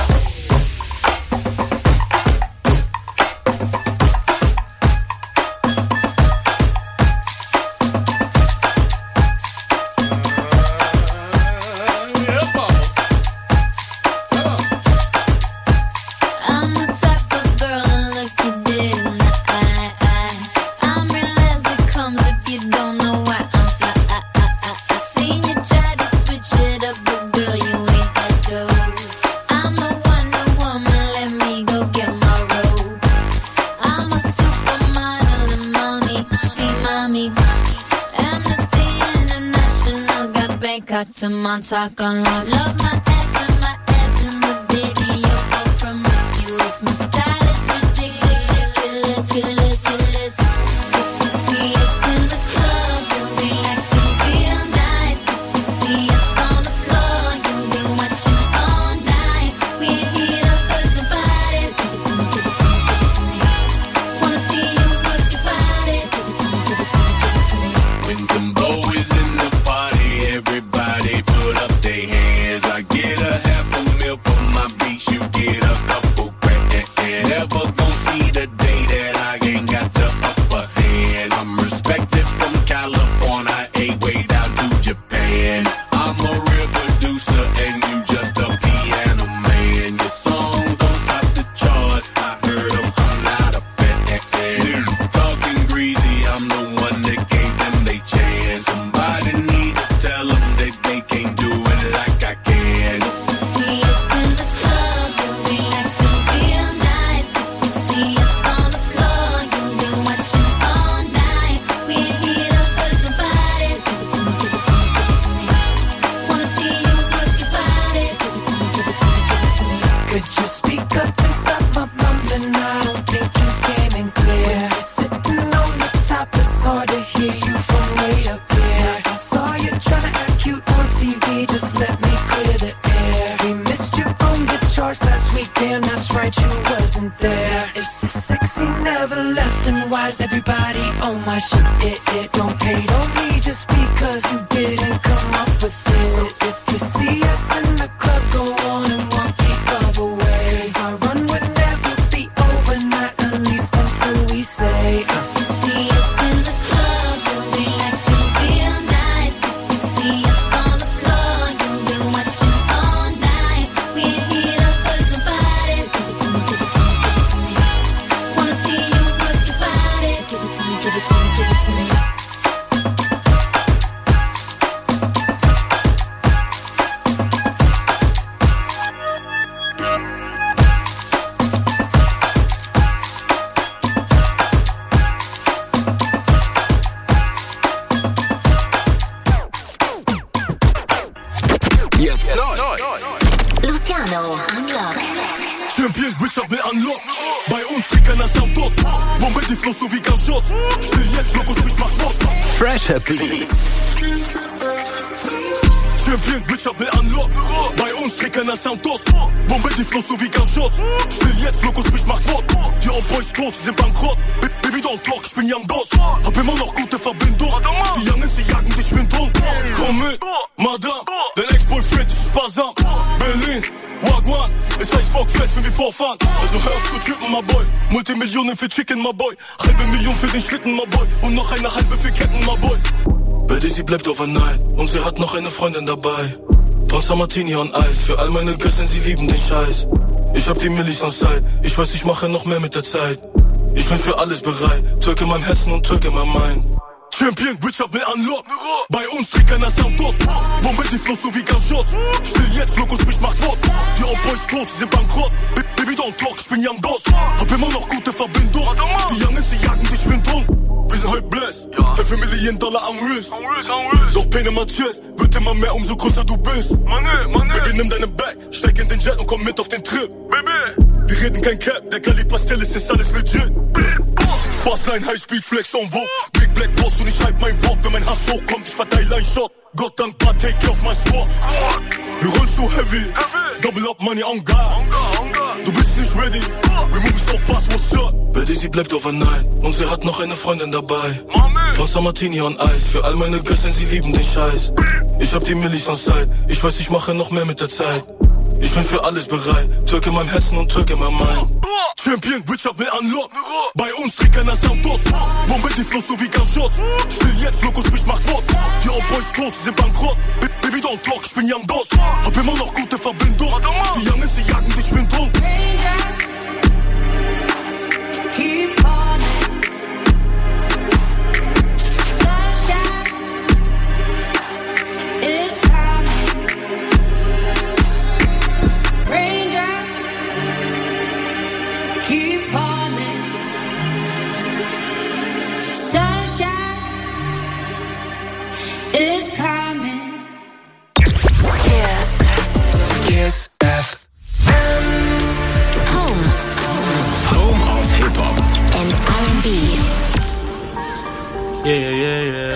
I'm the type of girl to look you dead in the eye, eye. I'm real as it comes if you don't know why I'm fly. I, I, I, I seen you try to switch it up, but girl, you ain't that dope. I'm the Wonder Woman, let me go get my robe. I'm a supermodel and mommy, see mommy. Amnesty International got Bangkok to Montauk on love. Love my ass and my abs and the video all promiscuous. My style is ridiculous, ridiculous, ridiculous. If you see us in the club, you'll be acting real nice. If you see us on the floor, you'll be watching all night. We ain't here to hurt nobody. Give it to me, give it to me, give it to me. Wanna see you work your body. Give it to me, give it to me, give it to me. When Timbo is in the party, everybody put up their hands. I get Could you speak up and stop my mumbling? I don't think you came in clear. When you're sitting on the top, it's hard to hear you from way up here. I saw you trying to act cute on T V, just let me clear the air. We missed you on the charts last week, damn, that's right, you wasn't there. It's so sexy, never left, and why's everybody on my shit? It, it don't hate on me just because you didn't come up with it. So if you see us in the club, go on and walk the other way. 'Cause our run would never be over, not at least until we say uh. You see us in the club, then we like to feel nice. If you see us on the floor, you'll be watching all night. We ain't here to hurt nobody. So give it to me, give it to me, give it to me. Wanna see you work your body. So give it to me, give it to me, give it to me. Jetzt neu. Luciano, Unlock. Champion Richard will unlock. Bei uns kriegt keiner Soundboss. Bombe die Flow so wie Gunshot. Spiel jetzt, Loco, sprich, mach was. Fresher Beats. Champion Richard will unlock. Bei uns kriegt keiner Soundboss. Bombe die Flow so wie Gunshot. Spiel jetzt, Loco, sprich, mach Wort. Die Old Boys tot, sie sind bankrott. Baby, don't talk, ich bin Young Boss. Hab immer noch gute Verbindung. Die Youngins, sie jagen dich wind rum. Komm mit, Madame. Dein Ex-Boyfriend ist sparsam. Berlin, Wagwan. Ist heiß Volksfest, wenn wir vorfahren. Also hör auf zu trippen, my boy. Multimillionen für Chicken, my boy. Halbe Million für den Schlitten, my boy. Und noch eine halbe für Ketten, my boy. Betty, sie bleibt overnight. Und sie hat noch eine Freundin dabei. Ponza Martini on Eis. Für all meine Gössen, sie lieben den Scheiß. Ich hab die Millis on Side. Ich weiß, ich mache noch mehr mit der Zeit. Ich bin für alles bereit. Türke in meinem Herzen und Türke in meinem Mind. Champion, Richard will unlock. Bei uns trägt keiner Soundboss. Bombe die Flow so wie Gunshots. Spiel jetzt, Loco, sprich, macht was. Die Old Boys tot, sie sind bankrott. Baby, don't talk, ich bin Young Boss. Hab immer noch gute Verbindung. Die Youngins, sie jagen dich wind rum. Wir sind heute blessed. Half a Million Dollar am Riss. Doch Pain in my chest wird immer mehr, umso größer du bist. Baby, nimm deine Bag, steig in den Jet und komm mit auf den Trip. Wir reden kein Cap, der Cali Pastel ist, ist alles legit. Fastline, Highspeed, Flex on Vogue. Big Black Boss und ich halt mein Wort. Wenn mein Hass hochkommt, ich verteile einen Shot. Gott dankbar, take auf mein Squad. Wir rollen zu heavy. Double up money on guard. Du bist nicht ready. We move so fast, what's up? Betty, sie bleibt overnight. Und sie hat noch eine Freundin dabei. Ponza Martini on Eis. Für all meine Gössen, sie lieben den Scheiß. Ich hab die Millis on Side. Ich weiß, ich mache noch mehr mit der Zeit. Ich bin für alles bereit. Türke in meinem Herzen und Türke in meinem Mind. Champion, Richard will unlock. Bei uns trägt keiner Soundboss. Bombe die Flow so wie Gunshots. Spiel jetzt, Loco, sprich, mach was. Die Old Boys tot, sie sind bankrott. Baby, don't talk, ich bin Young Boss. Hab immer noch gute Verbindung. Die Youngins, sie jagen dich wind rum. Keep falling. Sunshine is coming. Raindrops keep falling. Sunshine is coming. Kiss. Kiss F M. Home. Home of Hip-Hop. And R and B. Yeah, yeah, yeah, yeah.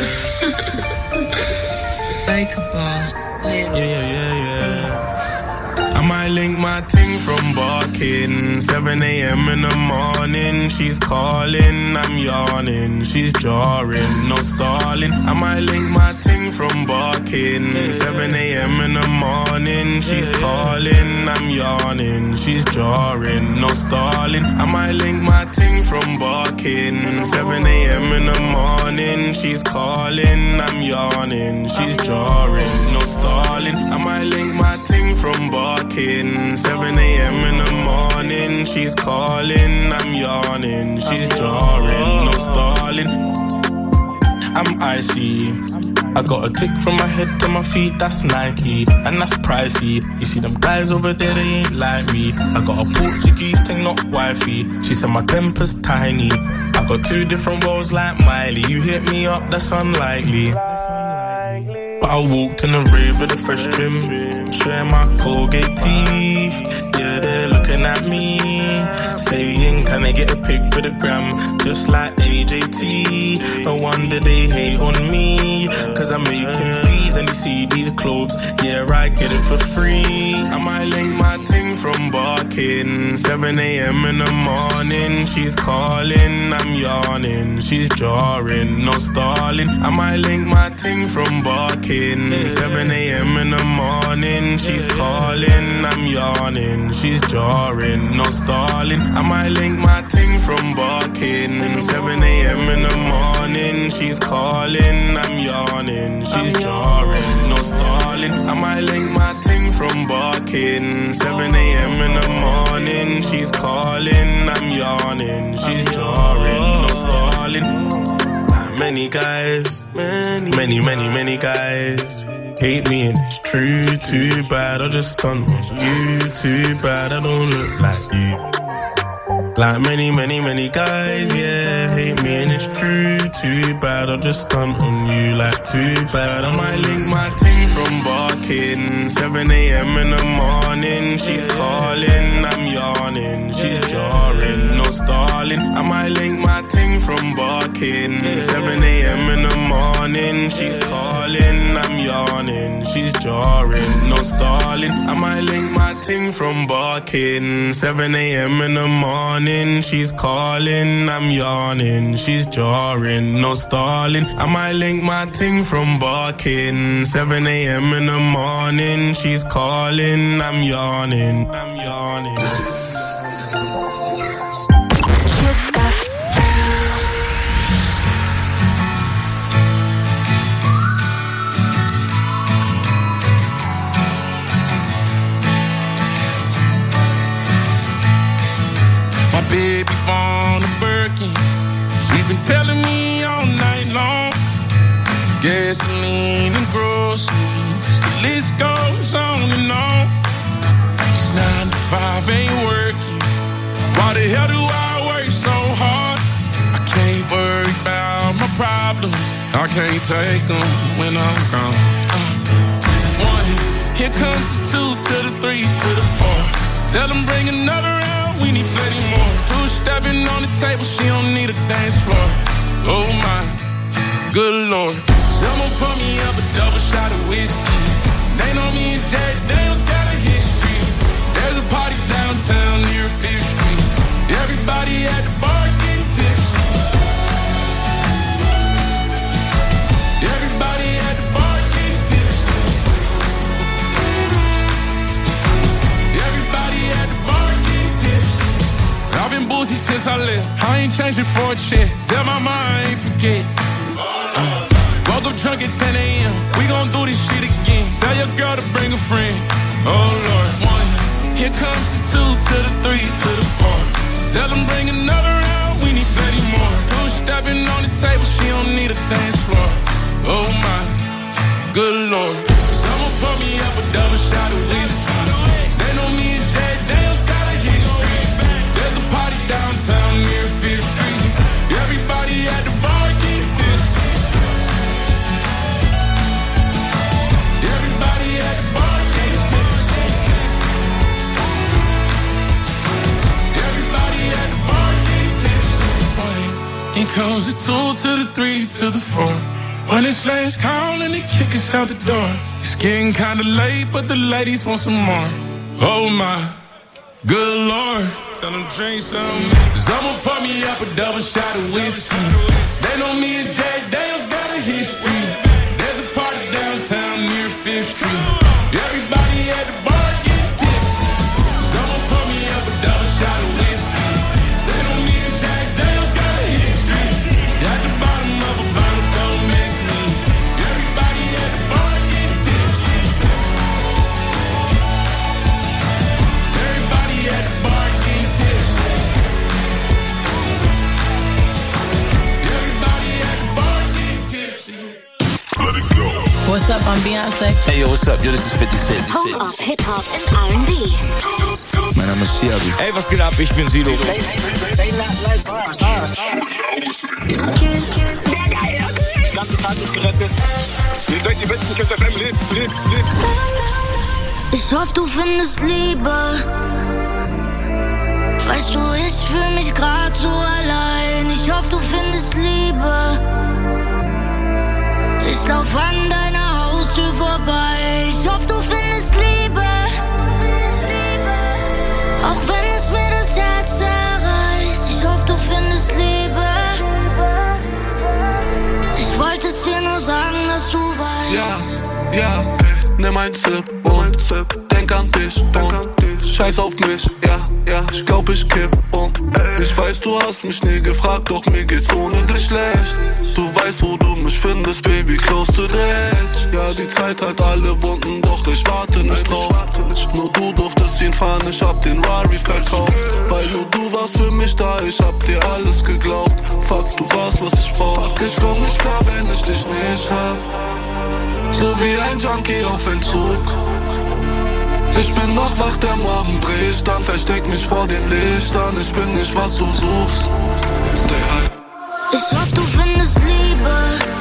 Think about it. Yeah, yeah, yeah, yeah. I might link my ting from barking. seven a.m. in the morning. She's calling, I'm yawning. She's jarring, no stalling. I might link my ting from barking. seven a.m. in the morning. She's calling, I'm yawning. She's jarring, no stalling. I might link my ting from barking. seven a.m. in the morning. She's calling, I'm yawning. She's jarring, no stalling. I might link my ting from barking. seven a.m. in the morning. She's calling, I'm yawning. She's jarring, no stalling. I'm icy. I got a tick from my head to my feet, that's Nike, and that's pricey. You see them guys over there, they ain't like me. I got a Portuguese thing, not wifey. She said my temper's tiny. I got two different roles like Miley. You hit me up, that's unlikely. But I walked in the rave with a fresh trim, showing my Colgate teeth. Yeah, they're at me, saying, can I get a pic for the gram? Just like A J T. No wonder they hate on me, cause I'm making these and you see these clothes. Yeah, I get it for free. I might link my ting from barking. seven a.m. in the morning. She's calling, I'm yawning. She's jarring, no stalling. I might link my ting from barking. seven a.m. in the morning. She's calling, I'm yawning. She's jarring, no stalling. I might link my ting from barking. seven a.m. in the morning. She's calling, I'm yawning. She's jarring, no stalling. I might link my ting from barking. seven a.m. in the morning. She's calling, I'm yawning. She's jarring, no stalling. Many guys, many, many, many, many guys hate me and it's true. Too bad I just stunt on you. Too bad I don't look like you. Like many, many, many guys, yeah, hate me and it's true. Too bad I just stunt on you. Like too bad I might link my ting from barking. seven a.m. in the morning. She's calling, I'm yawning. She's jarring, no stalling. I might link my ting from barking. seven a.m. in the morning. She's calling, I'm yawning. She's jarring, no stalling. I might link my ting from barking. seven a.m. in the morning. She's calling, I'm yawning. She's jarring, no stalling. I might link my ting from barking. seven a.m. in the morning. She's calling, I'm yawning. I'm yawning. Baby born a Birkin. She's been telling me all night long. Gasoline and groceries, the list goes on and on. It's nine to five ain't working. Why the hell do I work so hard? I can't worry about my problems. I can't take them when I'm gone. Uh, one, here comes the two to the three to the four. Tell them bring another round, we need plenty more. Two stepping on the table, she don't need a dance floor. Oh my, good lord. Someone pour me up a double shot of whiskey. They know me and Jack Daniels got a history. There's a party downtown near Fifth Street. Everybody at the bar getting tipsy. Everybody at the bar getting tipsy. Everybody at the bar getting tipsy. I've been boozy since I left. I ain't changing for a check. Tell my mom I ain't forget. Uh, woke up drunk at ten a.m. We gon' do this shit again. Tell your girl to bring a friend. Oh Lord. One, here comes the two to the three to the four. Tell them bring another round. We need plenty more. Two stepping on the table. She don't need a dance floor. Oh my, good lord. Someone pour me up a double shot of whiskey. They know me and Jack Daniels got a history. There's a party downtown near Fifth Street. Everybody at the bar getting tipsy. Everybody at the bar getting tipsy. Everybody at the bar getting tipsy. Here comes the two to the three to the four. When it's last call and they kick us out the door. It's getting kinda late, but the ladies want some more. Oh my, good lord. Tell them drink some. Someone pour me up a double shot of whiskey. They know me and Jack Daniels got a history. There's a party downtown near Fifth Street. Everybody at the bar getting tipsy. Someone pour me up a double shot of whiskey. They know me and Jack Daniels got a history. At the bottom of a bottle, don't miss me. Everybody at the bar getting tipsy. Everybody at the bar getting tipsy. Everybody at the bar getting tipsy. Let it go. What's up, I'm Beyonce. Hey yo, what's up? Yo, this is fifty Cent. Home of Hip-Hop and R and B. Mein Name ist Siabi. Ey, was geht ab? Ich bin Sido. Ganze Tag ist gerettet. Ihr seid die besten Kiss F M. Lebt, lebt, lebt. Ich hoffe, du findest Liebe Haustür vorbei. Ich hoffe, du findest Liebe, auch wenn es mir das Herz zerreißt. Ich hoffe, du findest Liebe. Ich wollte es dir nur sagen, dass du weißt. Ja, ja, nimm ein Zip und denk an dich und scheiß auf mich, ja, ja, ich glaub ich kipp um. Ich weiß, du hast mich nie gefragt, doch mir geht's ohne dich schlecht. Du weißt, wo du mich findest, Baby, close to the edge. Ja, die Zeit hat alle Wunden, doch ich warte nicht drauf. Nur du durftest ihn fahren, ich hab den Rari verkauft. Weil nur du warst für mich da, ich hab dir alles geglaubt. Fuck, du warst, was ich brauch. Ich komm nicht klar, wenn ich dich nicht hab. So wie ein Junkie auf Entzug. Ich bin noch wach, der Morgen bricht, dann versteck mich vor den Lichtern. Ich bin nicht, was du suchst. Stay high. Ich hoffe, du findest Liebe.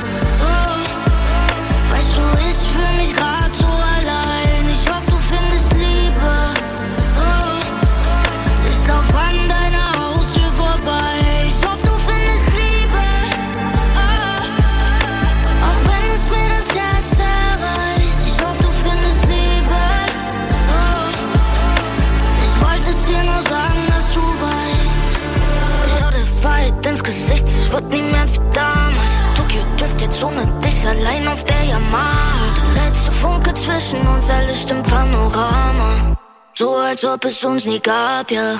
Oh, weißt du, ich fühl mich grad so allein. Ich hoffe, du findest Liebe. Oh, ich lauf an deiner Haustür vorbei. Ich hoffe, du findest Liebe. Oh, auch wenn es mir das Herz zerreißt. Ich hoffe, du findest Liebe. Oh, ich wollte es dir nur sagen, dass du weißt. Ich hau der Fight ins Gesicht. Es wird nie mehr wie damals. Tokio dürft jetzt ohne dich allein auf der Yamaha. Der letzte Funke zwischen uns, erlischt im Panorama. So als ob es uns nie gab, ja.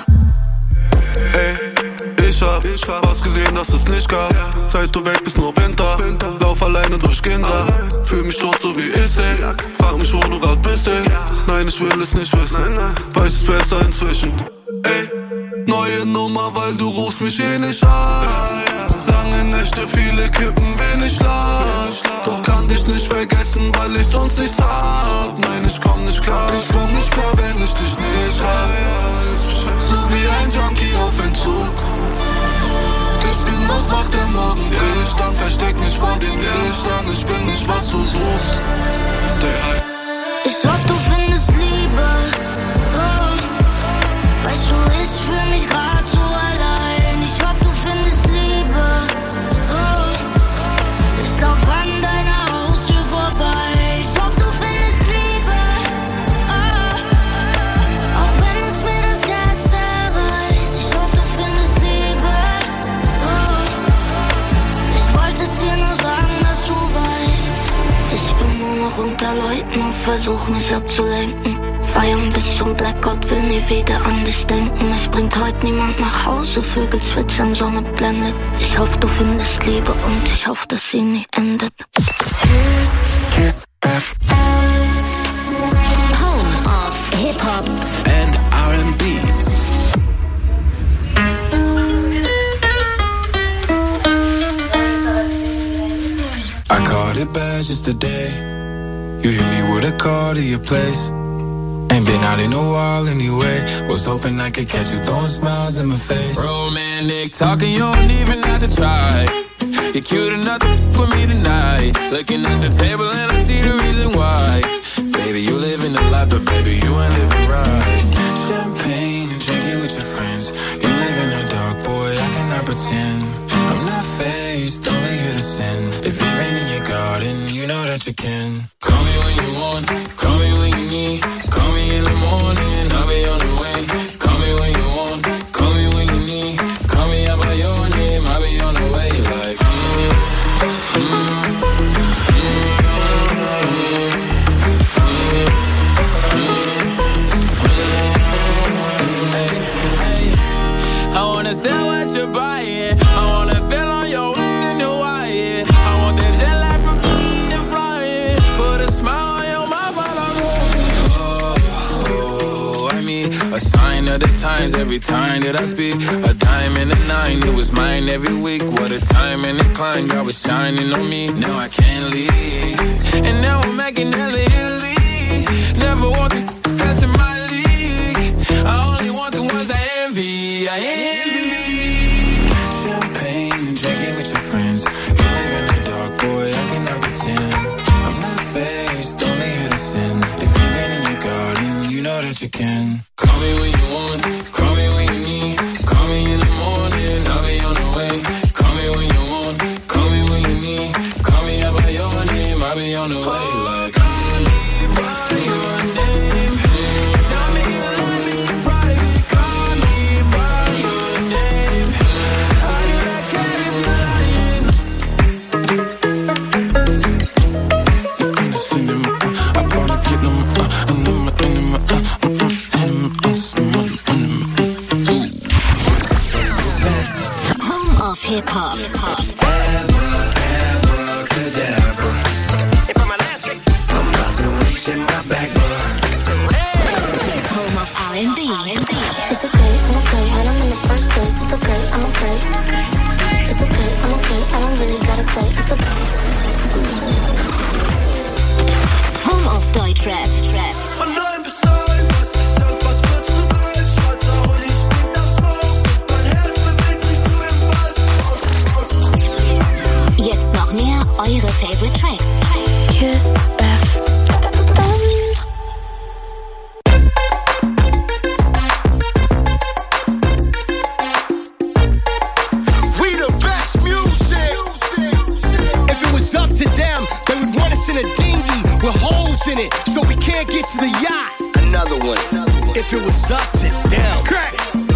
Ey, ich hab, ich hab was gesehen, das es nicht gab. Seit du weg bist, nur Winter. Lauf alleine durch Ginza. Fühl mich tot, so wie ich seh. Frag mich, wo du grad bist, ey. Nein, ich will es nicht wissen. Weiß es besser inzwischen. Ey, neue Nummer, weil du rufst mich eh nicht an. Lange Nächte, viele Kippen, wenig Schlaf. Doch kann dich nicht vergessen, weil ich sonst nichts hab. Nein, ich komm nicht klar, ich komm nicht klar, wenn ich dich nicht hab. So wie ein Junkie auf Entzug. Ich bin noch wach, der Morgen bricht, dann versteck mich vor den Lichtern. Ich bin nicht, was du suchst. Stay high. Ich hoffe, du findest Liebe. Oh, weißt du, ich fühl mich grad so allein. Ich hoffe, du findest Liebe. Oh, ich lauf an deiner Haustür vorbei. Ich hoffe, du findest Liebe. Oh, auch wenn es mir das Herz zerreißt. Ich hoffe, du findest Liebe. Oh, ich wollte es dir nur sagen, dass du weißt. Ich bin nur noch unter Leuten und versuch mich abzulenken. Feiern bis zum Blackout, will nie wieder an dich denken. Es bringt heute niemand nach Hause, Vögel zwitschern, Sonne blendet. Ich hoffe, du findest Liebe und ich hoffe, dass sie nie endet. Kiss, Kiss F M. Home of Hip-Hop and R and B. I caught it bad just today. You hit me with a call to your place. Ain't been out in a while anyway. Was hoping I could catch you throwing smiles in my face. Romantic talking, you don't even have to try. You're cute enough to with me tonight. Looking at the table and I see the reason why. Baby, you living a lot, but baby, you ain't living right. Champagne and drinking with your friends. You live in the dark, boy, I cannot pretend. I'm not faced, only here to sin. If it rain in your garden, you know that you can. Call me when you want, call me when you need. Call me in the morning, I'll be on the way. Call me when you want, call me when you need. Call me out by your name, I'll be on the way. Like, mm, mm, mm, hey, hey. I wanna sell what you're buying. I wanna feel on your in the wire. I want that jet lag from and flying. Put a smile on your mouth while I'm oh, I mean, a sign of the times every time that I speak. A dime and a nine, it was mine every week. What a time and a climb, God was shining on me. Now I can't leave, and now I'm making hella Italy. Never want the best in my league. I only want the ones I envy. I envy. Champagne and drinking with your friends. You live in the dark, boy, I cannot pretend. I'm not faced, only here to sin. If you've been in your garden, you know that you can. Call me when you want, call me when you need. Call me in the morning, I'll be on the way. Call me when you want, call me when you need. Call me out by your name, I'll be on the way. Like, Hip-Hop. Hip-Hop. Home of R and B. It's okay, I'm okay, and I'm in the first place. It's okay, I'm okay. It's okay, I'm okay, I don't really gotta say it's okay. Home of Deutschrap. Trap. Jetzt noch mehr eure Favorite Tracks. Kiss F M. We the best music. If it was up to them, they would want us in a dinghy with holes in it, so we can't get to the yacht. Another one. If it was up to them. Crack.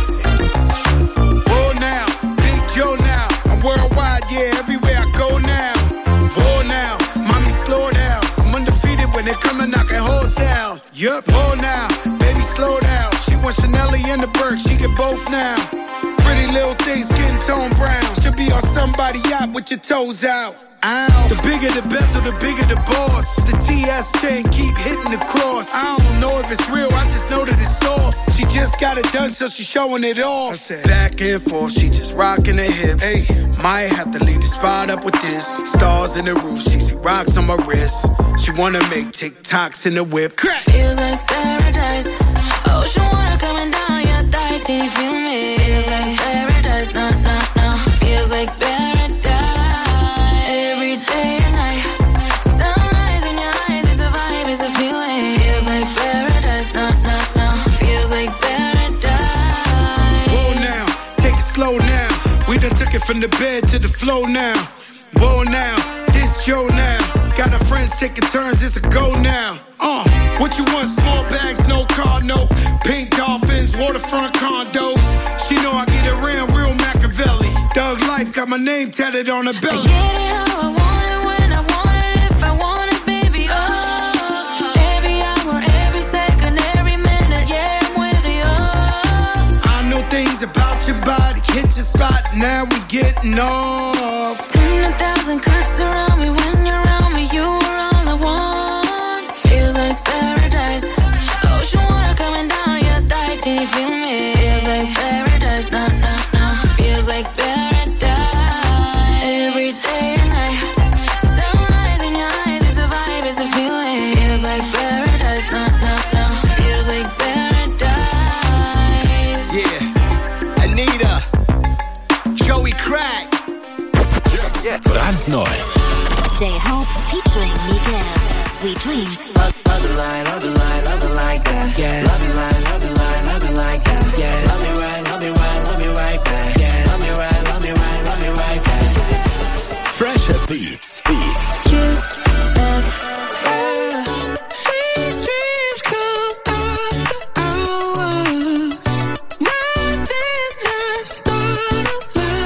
Whoa now, Big Joe now. I'm worldwide, yeah, everywhere I go now. Whoa now, mommy slow down. I'm undefeated when they come to knocking holes down. Yup, whoa now, baby slow down. She wants Chanelly and the Burke, she get both now. Pretty little thing, skin tone brown. Should be on somebody yacht with your toes out. Ow. The bigger the bezel, the bigger the boss. The T S chain keep hitting the cross. I don't know if it's real, I just know that it's soft. She just got it done, so she showing it off. Back and forth, she just rocking her hips. Hey, might have to leave the spot up with this. Stars in the roof, she see rocks on my wrist. She wanna make TikToks in the whip. Crack. Feels like paradise. Ocean water coming down your thighs. Can you feel me? Feels like paradise. No, no, no. Feels like paradise. Every day and night. Sunrise in your eyes. It's a vibe. It's a feeling. Feels like paradise. No, no, no. Feels like paradise. Whoa now, take it slow now. We done took it from the bed to the floor now. Whoa now, this Joe now. Got our friends taking turns, it's a go now. Uh, what you want? Small bags, no car, no. Pink dolphins, waterfront condos. She know I get around real Machiavelli. Doug Life got my name tatted on her belly. I get it how I want it, when I want it, if I want it, baby, oh. Every hour, every second, every minute, yeah, I'm with you, oh. I know things about your body, hit your spot, now we getting off. Ten thousand cuts around me when you're around me, you are all I want. Feels like paradise. Ocean water coming down your thighs, can you feel me? Feels like paradise, no, no, no. Feels like paradise. Every day and night. Sunrise in your eyes, it's a vibe, it's a feeling. Feels like paradise, no, no, no. Feels like paradise. Yeah, Anita, Joey Crack. Brandneu. J-Hope featuring Miguel. Sweet Dreams. Love, love it like, love it like, love it like that. Yeah. Love it like, love it like, love it like that. Yeah. Love me right, love me right, love me right back. Yeah. Love me right, love me right, love me right back. Fresher Beats.